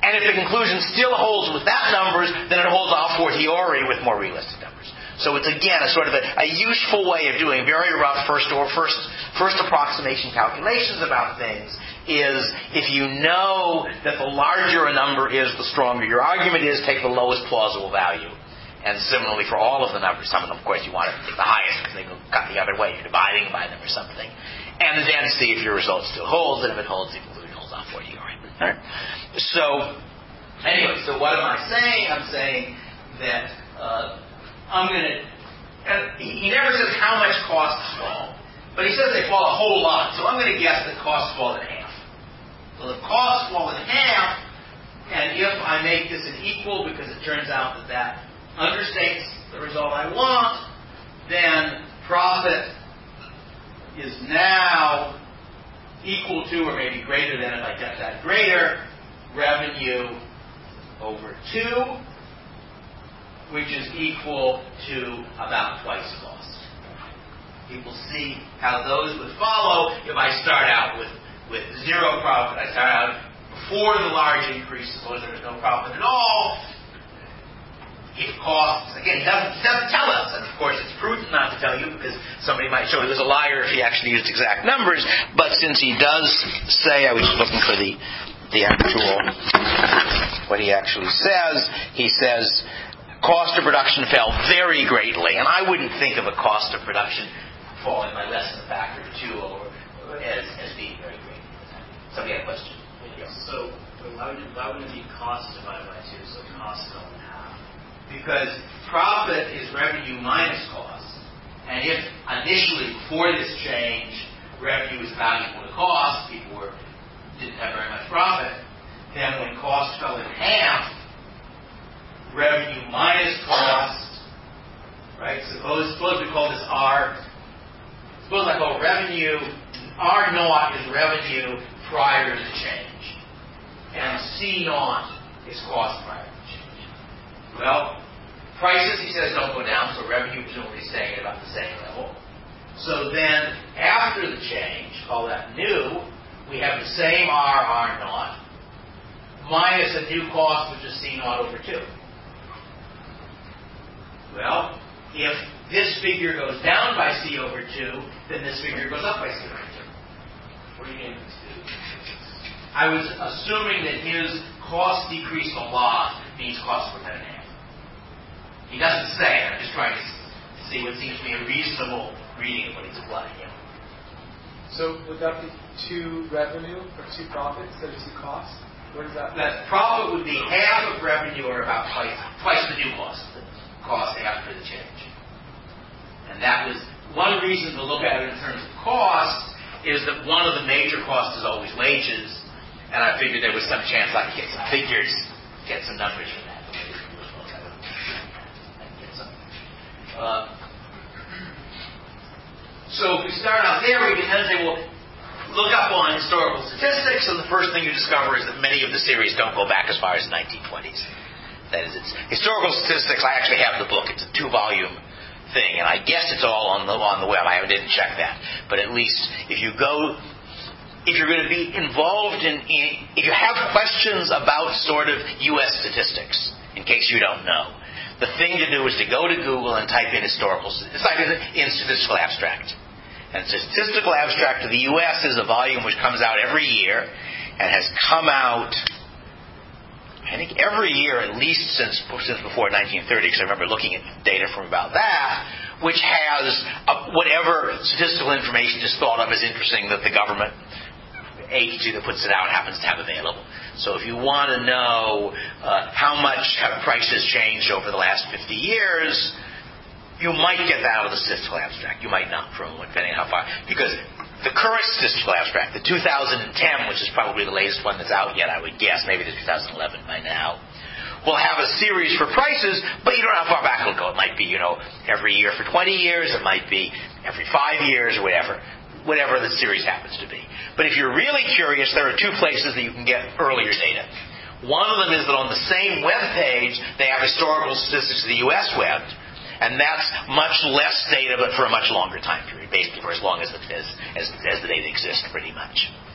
And if the conclusion still holds with that numbers, then it holds a fortiori with more realistic numbers. So it's again a sort of a useful way of doing very rough first approximation calculations about things. Is if you know that the larger a number is, the stronger your argument is, take the lowest plausible value. And similarly for all of the numbers, some of them, of course, you want to take the highest because they go cut the other way. You're dividing by them or something. And then see if your result still holds, and if it holds, the conclusion holds off for you. All right? So, anyway, so what am I saying? I'm saying that I'm going to... He never says how much costs fall, but he says they fall a whole lot. So I'm going to guess that costs fall in half. So the costs fall in half, and if I make this an equal, because it turns out that understates the result I want, then profit is now equal to, or maybe greater than, if I get that greater, revenue over 2, which is equal to about twice cost. People see how those would follow if I start out with zero profit. I start out before the large increase, suppose there's no profit at all. If costs, again, he doesn't tell us, and of course it's prudent not to tell you because somebody might show he was a liar if he actually used exact numbers, but since he does say, I was looking for the actual, what he actually says, he says, cost of production fell very greatly, and I wouldn't think of a cost of production falling by less than a factor of 2 as being very great. Somebody had a question? Yes. So why would it be cost divided by 2, so cost fell in half? Because profit is revenue minus cost. And if initially, before this change, revenue was about equal to cost, people didn't have very much profit, then when cost fell in half, revenue minus cost, right? Suppose we call this R. Suppose I call revenue, R naught is revenue prior to the change. And C naught is cost prior to the change. Well, prices, he says, don't go down, so revenue presumably staying at about the same level. So then, after the change, call that new, we have the same R naught, minus a new cost, which is C naught over 2. Well, if this figure goes down by C over 2, then this figure goes up by C over 2. What are you getting to? I was assuming that his cost decreased a lot means costs were cut in half. He doesn't say it. I'm just trying to see what seems to be a reasonable reading of what he's applying. Yeah. So would that be 2 revenue or 2 profit instead of 2 cost? What is that? That profit would be half of revenue, or about twice the new cost after the change. And that was one reason to look at it in terms of cost, is that one of the major costs is always wages, and I figured there was some chance I could get some figures, get some numbers for that. So if we start out there, we can then say, well, look up on historical statistics, and the first thing you discover is that many of the series don't go back as far as the 1920s. That is, it's historical statistics. I actually have the book. It's a 2-volume thing, and I guess it's all on the web. I didn't check that, but at least if you're going to be involved if you have questions about sort of U.S. statistics, in case you don't know, the thing to do is to go to Google and type in statistical abstract. And Statistical Abstract of the U.S. is a volume which comes out every year and has come out, I think, every year at least since before 1930, because I remember looking at data from about that, which has whatever statistical information is thought of as interesting that the government agency that puts it out happens to have available. So if you want to know how much have prices changed over the last 50 years, you might get that out of the Statistical Abstract. You might not, depending on how far. Because the current Statistical Abstract, the 2010, which is probably the latest one that's out yet, I would guess, maybe the 2011 by now, will have a series for prices, but you don't know how far back it'll go. It might be, every year for 20 years. It might be every 5 years or whatever the series happens to be. But if you're really curious, there are 2 places that you can get earlier data. One of them is that on the same web page, they have historical statistics of the U.S. web, and that's much less data, but for a much longer time period, basically for as long as the data exists, pretty much.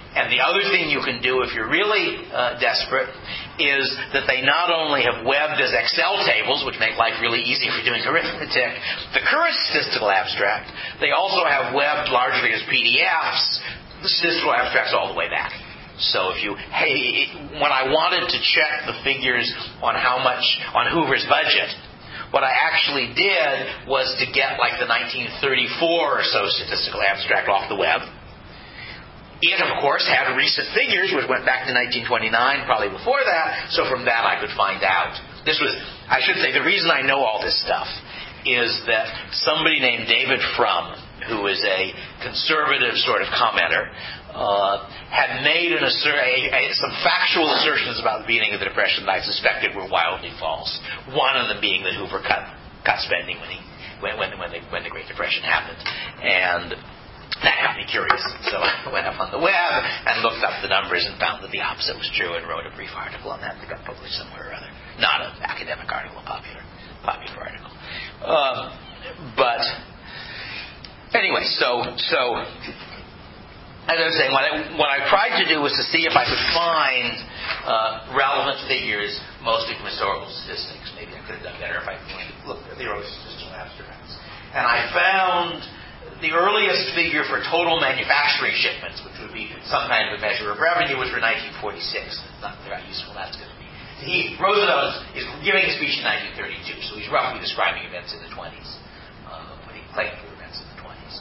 And the other thing you can do if you're really desperate is that they not only have webbed as Excel tables, which make life really easy for doing arithmetic, the current statistical abstract. They also have webbed largely as PDFs the statistical abstracts all the way back. So when I wanted to check the figures on how much on Hoover's budget, what I actually did was to get like the 1934 or so statistical abstract off the web. It, of course, had recent figures, which went back to 1929, probably before that, so from that I could find out. I should say, the reason I know all this stuff is that somebody named David Frum, who is a conservative sort of commenter, had made some factual assertions about the beginning of the Depression that I suspected were wildly false. One of them being that Hoover cut spending when the Great Depression happened, and that got me curious. So I went up on the web and looked up the numbers and found that the opposite was true, and wrote a brief article on that that got published somewhere or other. Not an academic article, a popular article. But anyway, so as I was saying, what I tried to do was to see if I could find relevant figures, mostly from historical statistics. Maybe I could have done better if I looked at the early statistical abstracts. And I found the earliest figure for total manufacturing shipments, which would be some kind of a measure of revenue, was for 1946. It's not very useful that's going to be. Roosevelt is giving a speech in 1932, so he's roughly describing events in the 20s, putting claim to events in the 20s.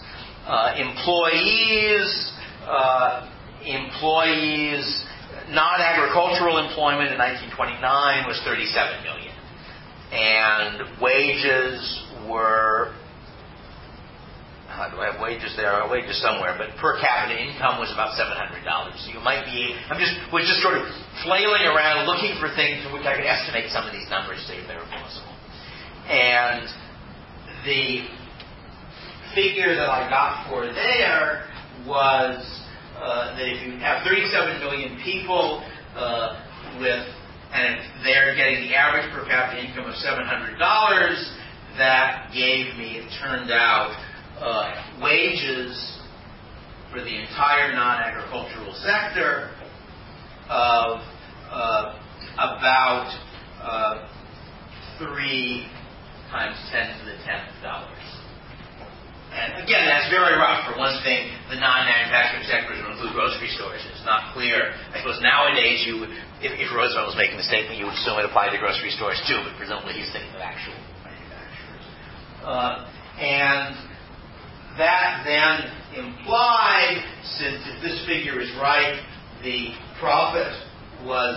Employees, non-agricultural employment in 1929 was 37 million. And wages were, do I have wages there? I have wages somewhere, but per capita income was about $700. So you might be, was just sort of flailing around looking for things in which I could estimate some of these numbers, see if they were possible. And the figure that I got for there was that if you have 37 million people and if they're getting the average per capita income of $700, that gave me, it turned out, wages for the entire non-agricultural sector of about 3 times 10 to the 10th dollars. And again, that's very rough. For one thing, the non-manufacturing sectors would include grocery stores. It's not clear. I suppose nowadays, if Roosevelt was making the statement, you would assume it applied to grocery stores too, but presumably he's thinking of actual manufacturers. And that then implied, since if this figure is right, the profit was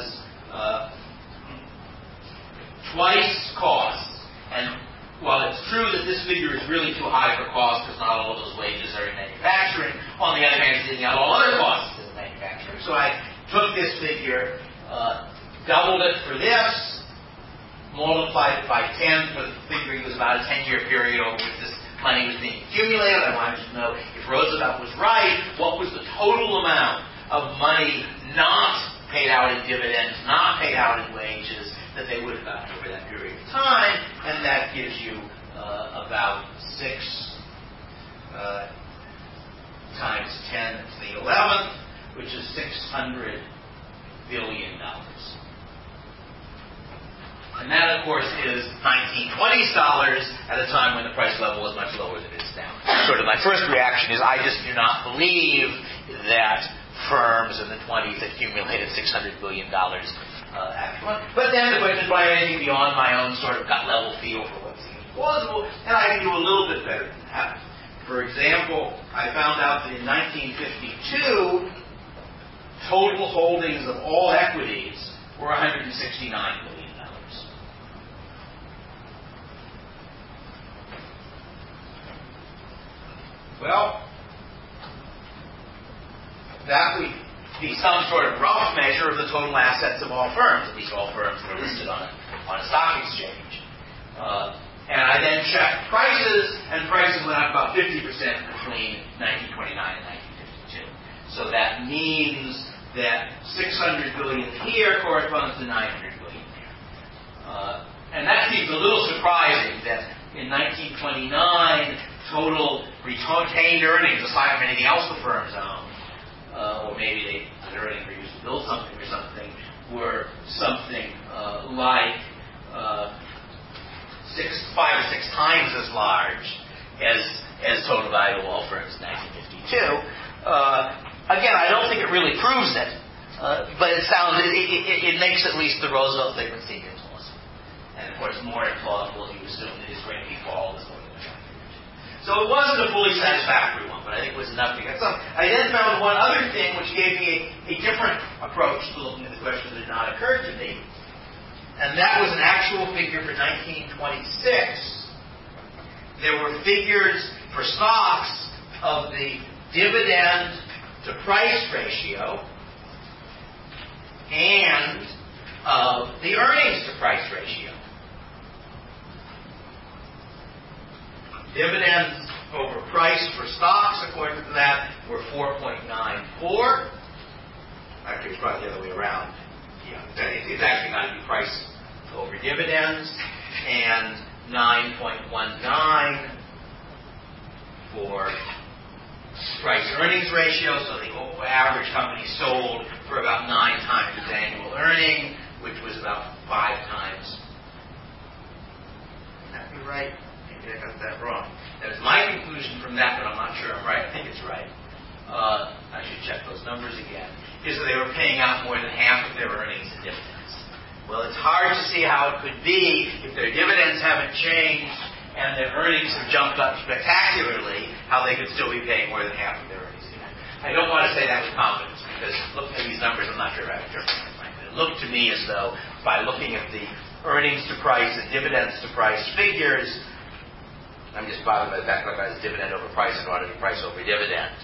twice cost. And while it's true that this figure is really too high for cost because not all of those wages are in manufacturing, on the other hand, it's taking out all other costs in manufacturing. So I took this figure, doubled it for this, multiplied it by 10 for the figuring was about a 10-year period over which this money was being accumulated. I wanted to know if Roosevelt was right, what was the total amount of money not paid out in dividends, not paid out in wages, that they would have gotten over that period of time, and that gives you about 6 times 10 to the 11th, which is $600 billion. And that, of course, is 1920s dollars at a time when the price level was much lower than it is now. Sort of my first reaction is I just do not believe that firms in the 20s accumulated $600 billion actually. But then the question is, do I have anything beyond my own sort of gut level feel for what seems plausible? And I can do a little bit better than that. For example, I found out that in 1952, total holdings of all equities were $169 billion. Well, that would be some sort of rough measure of the total assets of all firms, at least all firms that are listed on a stock exchange. And I then checked prices, and prices went up about 50% between 1929 and 1952. So that means that $600 billion here corresponds to $900 billion there. And that seems a little surprising that in 1929, total retained earnings, aside from anything else the firms own, or maybe they're earning or used to build something or something, were something like 5 or 6 times as large as total value of all firms in 1952. Again, I don't think it really proves it, but it makes at least the Roosevelt-Liggman Seniors awesome. And of course, more implausible if you assume that his great fall is going to be. So it wasn't a fully satisfactory one, but I think it was enough to get some. I then found one other thing which gave me a different approach to looking at the question that had not occurred to me, and that was an actual figure for 1926. There were figures for stocks of the dividend to price ratio and of the earnings to price ratio. Dividends over price for stocks, according to that, were 4.94. Actually, it's probably the other way around. It's actually got to be price over dividends, and 9.19 for price earnings ratio. So the average company sold for about 9 times its annual earning, which was about 5 times. Would that be right? Maybe I got that wrong. That was my conclusion from that, but I'm not sure I'm right. I think it's right. I should check those numbers again. Is that they were paying out more than half of their earnings in dividends. Well, it's hard to see how it could be if their dividends haven't changed and their earnings have jumped up spectacularly, how they could still be paying more than half of their earnings. I don't want to say that with confidence, because looking at these numbers, I'm not sure if I have interpreted right. But it looked to me as though, by looking at the earnings to price and dividends to price figures, I'm just bothered by the fact that it's dividend over price and ought to be price over dividend,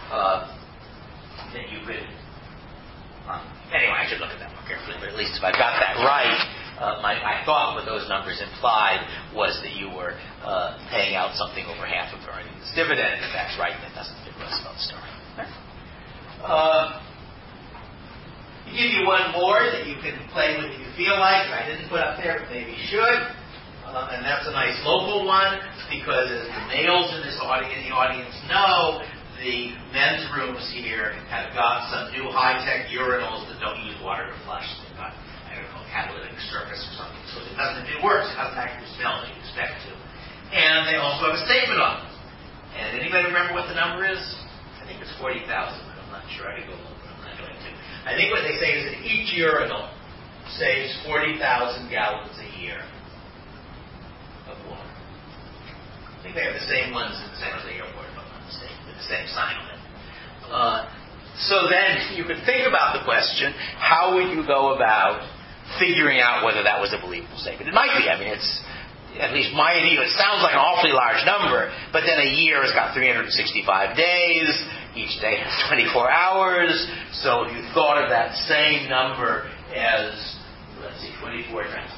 that you could... anyway, I should look at that more carefully, but at least if I got that right, I thought what those numbers implied was that you were paying out something over half of earnings dividend. If that's right, that doesn't fit Roosevelt's story. Give you one more that you can play with if you feel like. I didn't put up there, but maybe should. And that's a nice local one, because as the males in the audience know, the men's rooms here have got some new high-tech urinals that don't use water to flush. They've got, catalytic surface or something. So it works. It doesn't actually smell as you expect to. And they also have a statement on them. And anybody remember what the number is? I think it's 40,000, but I'm not sure. I could go look, but I'm not going to. I think what they say is that each urinal saves 40,000 gallons a year of water. I think they have the same ones in the San Jose Airport, if I'm not mistaken, with the same sign on it. So then you could think about the question, how would you go about figuring out whether that was a believable statement? It might be. I mean, it's, at least my idea, it sounds like an awfully large number, but then a year has got 365 days, each day has 24 hours, so if you thought of that same number as, let's see, 24 times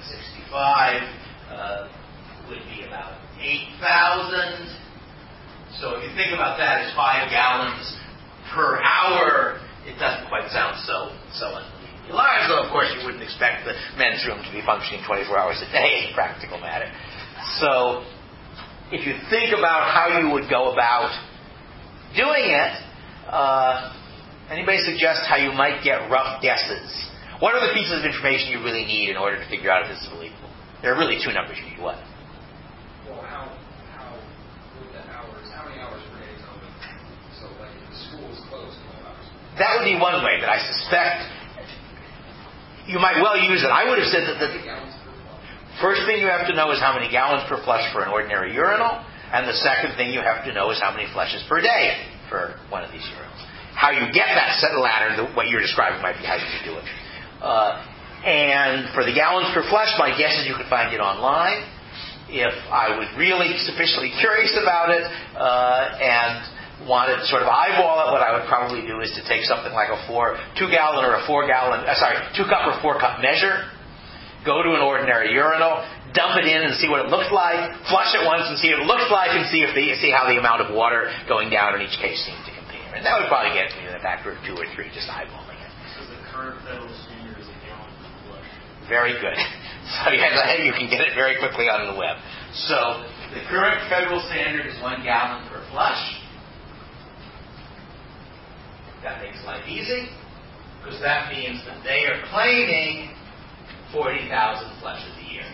365 would be about 8,000. So if you think about that as 5 gallons per hour, it doesn't quite sound so unbelievably large, though of course you wouldn't expect the men's room to be functioning 24 hours a day in practical matter. So if you think about how you would go about doing it, anybody suggest how you might get rough guesses? What are the pieces of information you really need in order to figure out if this is believable? There are really 2 numbers you need. What? Well, how with the hours, how many hours per day is open? So like if the school is closed 12 hours. That would be one way, but I suspect you might well use it. I would have said that the first thing you have to know is how many gallons per flush for an ordinary urinal, and the second thing you have to know is how many flushes per day for one of these urinals. How you get that set of ladder, what you're describing might be how you do it. And for the gallons per flush, my guess is you could find it online. If I was really sufficiently curious about it and wanted to sort of eyeball it, what I would probably do is to take something like a 2-gallon or a 4-gallon, 2-cup or 4-cup measure, go to an ordinary urinal, dump it in and see what it looks like, flush it once and see what it looks like, and see how the amount of water going down in each case seems to compare. And that would probably get me in a factor of 2 or 3 just eyeballing it. So the current federal standard is a gallon per flush. Very good. So you can get it very quickly on the web. So the current federal standard is 1 gallon per flush. That makes life easy, because that means that they are claiming 40,000 flushes a year.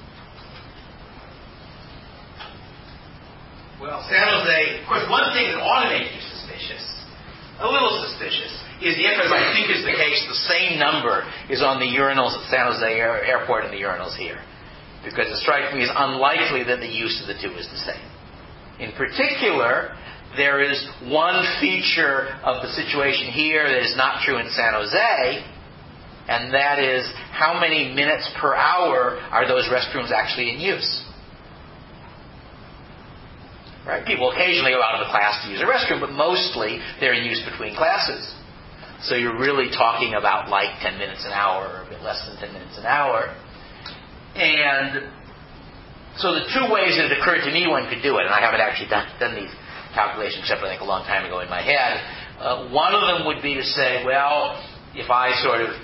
Well, San Jose, of course, one thing that ought to make you suspicious, a little suspicious, is if, as I think is the case, the same number is on the urinals at San Jose Airport and the urinals here. Because it strikes me as unlikely that the use of the two is the same. In particular, there is one feature of the situation here that is not true in San Jose, and that is how many minutes per hour are those restrooms actually in use. Right? People occasionally go out of the class to use a restroom, but mostly they're in use between classes. So you're really talking about like 10 minutes an hour, or a bit less than 10 minutes an hour. And so the two ways that it occurred to me one could do it, and I haven't actually done these calculations except I think a long time ago in my head. One of them would be to say, well, if I sort of,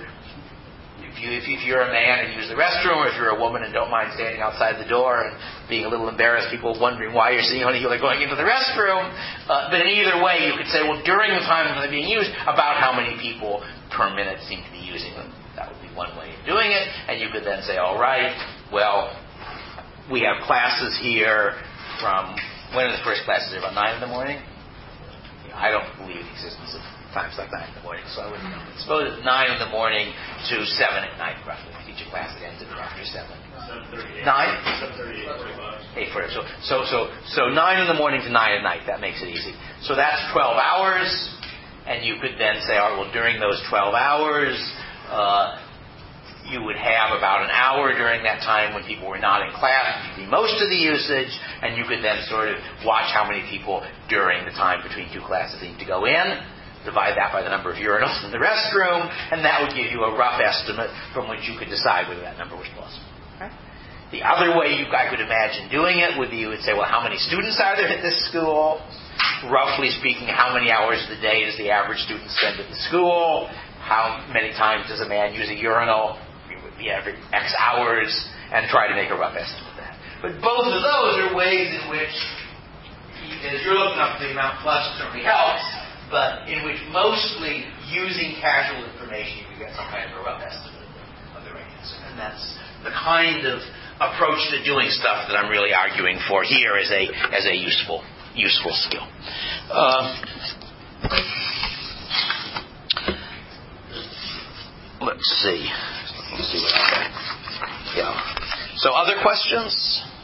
if you're a man and use the restroom, or if you're a woman and don't mind standing outside the door and being a little embarrassed, people wondering why you're seeing only you're going into the restroom. But in either way, you could say, well, during the time that they're being used, about how many people per minute seem to be using them. That would be one way of doing it. And you could then say, all right, well, we have classes here from, when are the first classes? About 9 in the morning? I don't believe in the existence of times like 9 in the morning, so I wouldn't know. Suppose it's 9 in the morning to 7 at night, roughly. I teach a class that ends at after 7. 7:30. 9? 7:30, 8:45. So 9 in the morning to 9 at night. That makes it easy. So that's 12 hours, and you could then say, all right, well, during those 12 hours, you would have about an hour during that time when people were not in class, which would be most of the usage, and you could then sort of watch how many people during the time between two classes need to go in, divide that by the number of urinals in the restroom, and that would give you a rough estimate from which you could decide whether that number was plausible. Okay? The other way I could imagine doing it would be you would say, well, how many students are there at this school? Roughly speaking, how many hours of the day does the average student spend at the school? How many times does a man use a urinal? Every X hours, and try to make a rough estimate of that. But both of those are ways in which, as you're looking up the amount plus, certainly helps, but in which mostly using casual information, you get some kind of a rough estimate of the right answer. And that's the kind of approach to doing stuff that I'm really arguing for here as a useful skill. Let's see. Let's see what else. Yeah. So other questions?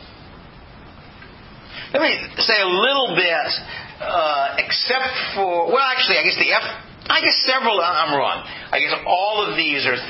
Let me say a little bit, except for, well, actually, I guess several, I'm wrong. I guess all of these are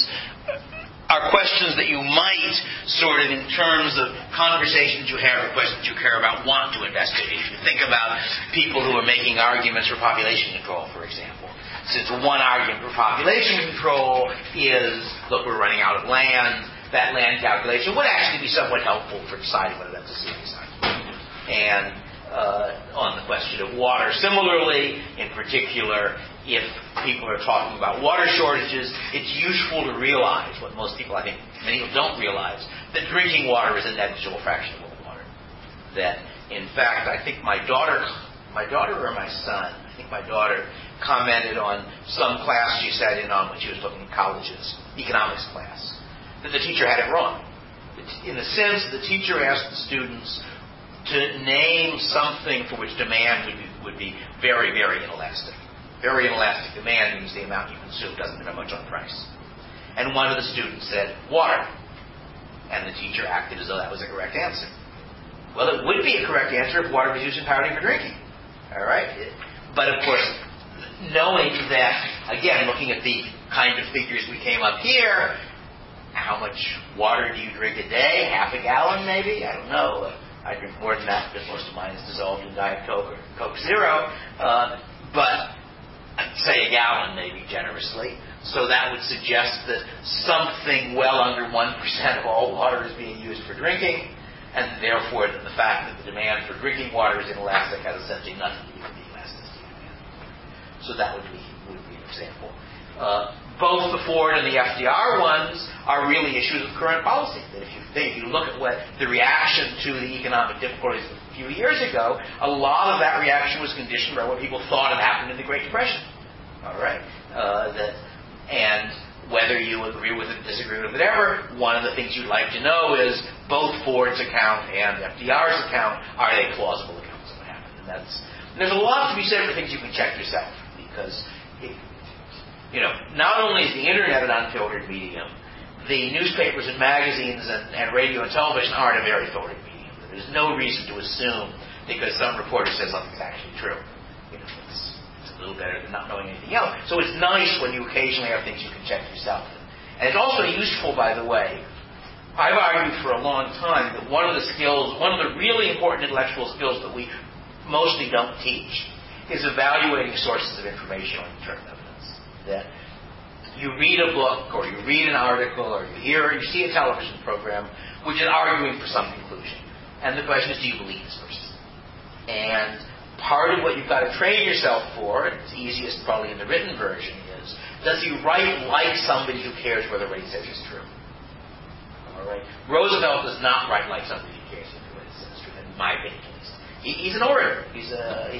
questions that you might sort of, in terms of conversations you have or questions you care about, want to investigate. If you think about people who are making arguments for population control, for example. Since one argument for population control is, look, we're running out of land, that land calculation would actually be somewhat helpful for deciding whether that's a serious argument. And on the question of water, similarly, in particular, if people are talking about water shortages, it's useful to realize what most people, I think, many people don't realize, that drinking water is a negligible fraction of world water. That, in fact, I think my daughter or my son, I think my daughter commented on some class she sat in on when she was looking at colleges, economics class, that the teacher had it wrong. In the sense, the teacher asked the students to name something for which demand would be very, very inelastic. Very inelastic demand means the amount you consume doesn't depend much on price. And one of the students said, water. And the teacher acted as though that was a correct answer. Well, it would be a correct answer if water was used entirely for drinking. All right? But, of course, knowing that, again, looking at the kind of figures we came up here, how much water do you drink a day? Half a gallon, maybe? I don't know. I drink more than that because most of mine is dissolved in Diet Coke or Coke Zero. But I'd say a gallon, maybe, generously. So that would suggest that something well under 1% of all water is being used for drinking, and therefore that the fact that the demand for drinking water is inelastic has essentially nothing to do with the elasticity of demand. So that would be an example. Both the Ford and the FDR ones are really issues of current policy. That if you look at what the reaction to the economic difficulties a few years ago, a lot of that reaction was conditioned by what people thought had happened in the Great Depression. All right, and whether you agree with it, disagree with it, whatever, one of the things you'd like to know is both Ford's account and FDR's account, are they plausible accounts of what happened? And there's a lot to be said for things you can check yourself, because not only is the internet an unfiltered medium, the newspapers and magazines and radio and television aren't a very filtered medium. There's no reason to assume because some reporter says something's actually true. It's a little better than not knowing anything else. So it's nice when you occasionally have things you can check yourself. And it's also useful, by the way. I've argued for a long time that one of the really important intellectual skills that we mostly don't teach is evaluating sources of information on internal evidence. That you read a book, or you read an article, or you see a television program, which is arguing for some conclusion. And the question is, do you believe this person? And part of what you've got to train yourself for, and it's easiest probably in the written version, is, does he write like somebody who cares whether what he says is true? All right. Roosevelt does not write like somebody who cares whether what he says is true, in my opinion at least. He's an orator. He's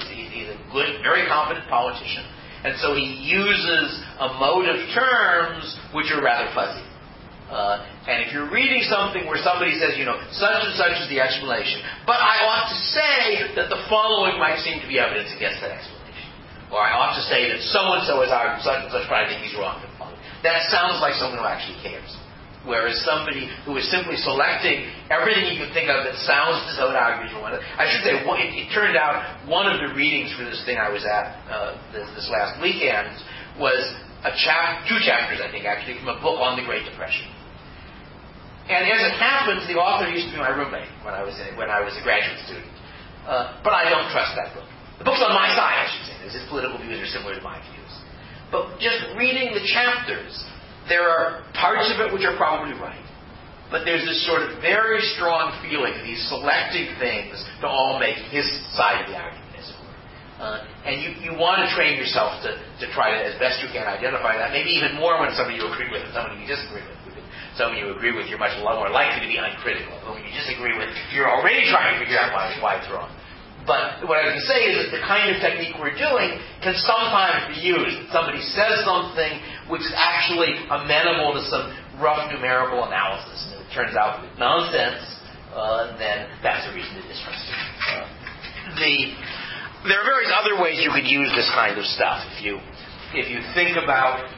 a good, very competent politician. And so he uses emotive terms which are rather fuzzy. And if you're reading something where somebody says, such and such is the explanation, but I ought to say that the following might seem to be evidence against that explanation. Or I ought to say that so-and-so has argued such and such, but I think he's wrong. That sounds like someone who actually cares. Whereas somebody who is simply selecting everything you can think of that sounds as though it argues for one. I should say, it turned out one of the readings for this thing I was at this last weekend was two chapters, I think, actually, from a book on the Great Depression. And as it happens, the author used to be my roommate when I was a graduate student. But I don't trust that book. The book's on my side, I should say. His political views are similar to my views. But just reading the chapters, there are parts of it which are probably right. But there's this sort of very strong feeling that he's selecting things to all make his side of the argument, as it were. And you want to train yourself to try to, as best you can, identify that. Maybe even more when somebody you agree with and somebody you disagree with. Somebody you agree with, you're much more likely to be uncritical. But when you disagree with, you're already trying to figure out why it's wrong. But what I was going to say is that the kind of technique we're doing can sometimes be used. Somebody says something which is actually amenable to some rough numerical analysis, and it turns out it's nonsense, then that's a reason to distrust it. There are various other ways you could use this kind of stuff. If you think about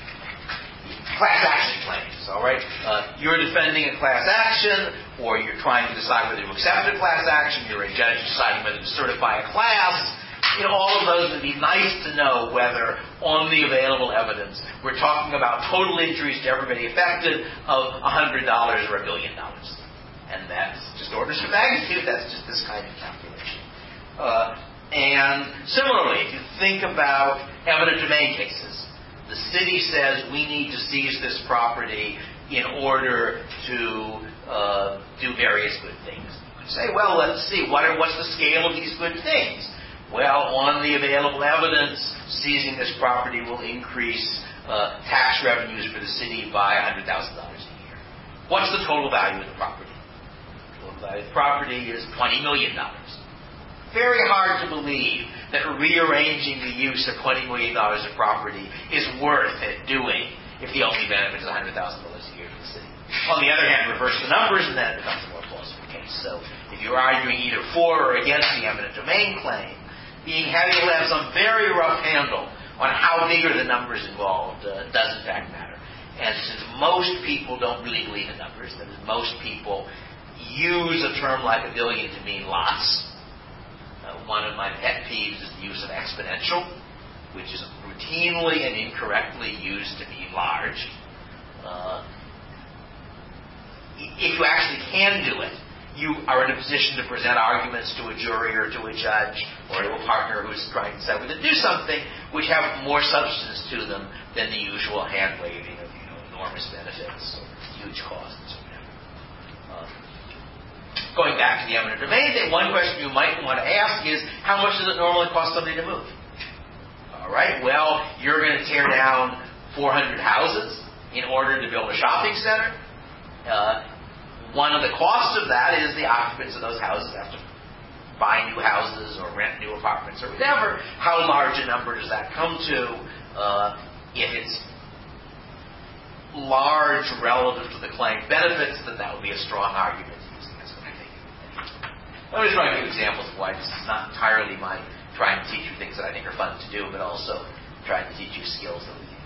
class action claims, all right? You're defending a class action, or you're trying to decide whether to accept a class action, you're a judge deciding whether to certify a class. All of those would be nice to know whether, on the available evidence, we're talking about total injuries to everybody affected of $100 or $1 billion. And that's just orders of magnitude. That's just this kind of calculation. And similarly, if you think about eminent domain cases, the city says we need to seize this property in order to do various good things. You could say, well, let's see, what's the scale of these good things? Well, on the available evidence, seizing this property will increase tax revenues for the city by $100,000 a year. What's the total value of the property? The total value of the property is $20 million. Very hard to believe that rearranging the use of $20 million of property is worth it doing if the only benefit is $100,000 a year for the city. On the other hand, reverse the numbers and then it becomes a more plausible case. So if you're arguing either for or against the eminent domain claim, having to have some very rough handle on how big are the numbers involved does in fact matter. And since most people don't really believe in numbers, that is, most people use a term like a billion to mean lots. One of my pet peeves is the use of exponential, which is routinely and incorrectly used to mean large. If you actually can do it, you are in a position to present arguments to a jury or to a judge or to a partner who's trying to decide whether to do something which have more substance to them than the usual hand-waving of enormous benefits or huge costs or whatever. Going back to the eminent domain thing, one question you might want to ask is, how much does it normally cost somebody to move? All right, well, you're going to tear down 400 houses in order to build a shopping center. One of the costs of that is the occupants of those houses have to buy new houses or rent new apartments or whatever. How large a number does that come to? If it's large relative to the claimed benefits, then that would be a strong argument using this one, I think. I'm just trying to give examples of why this is not entirely my trying to teach you things that I think are fun to do, but also trying to teach you skills that we can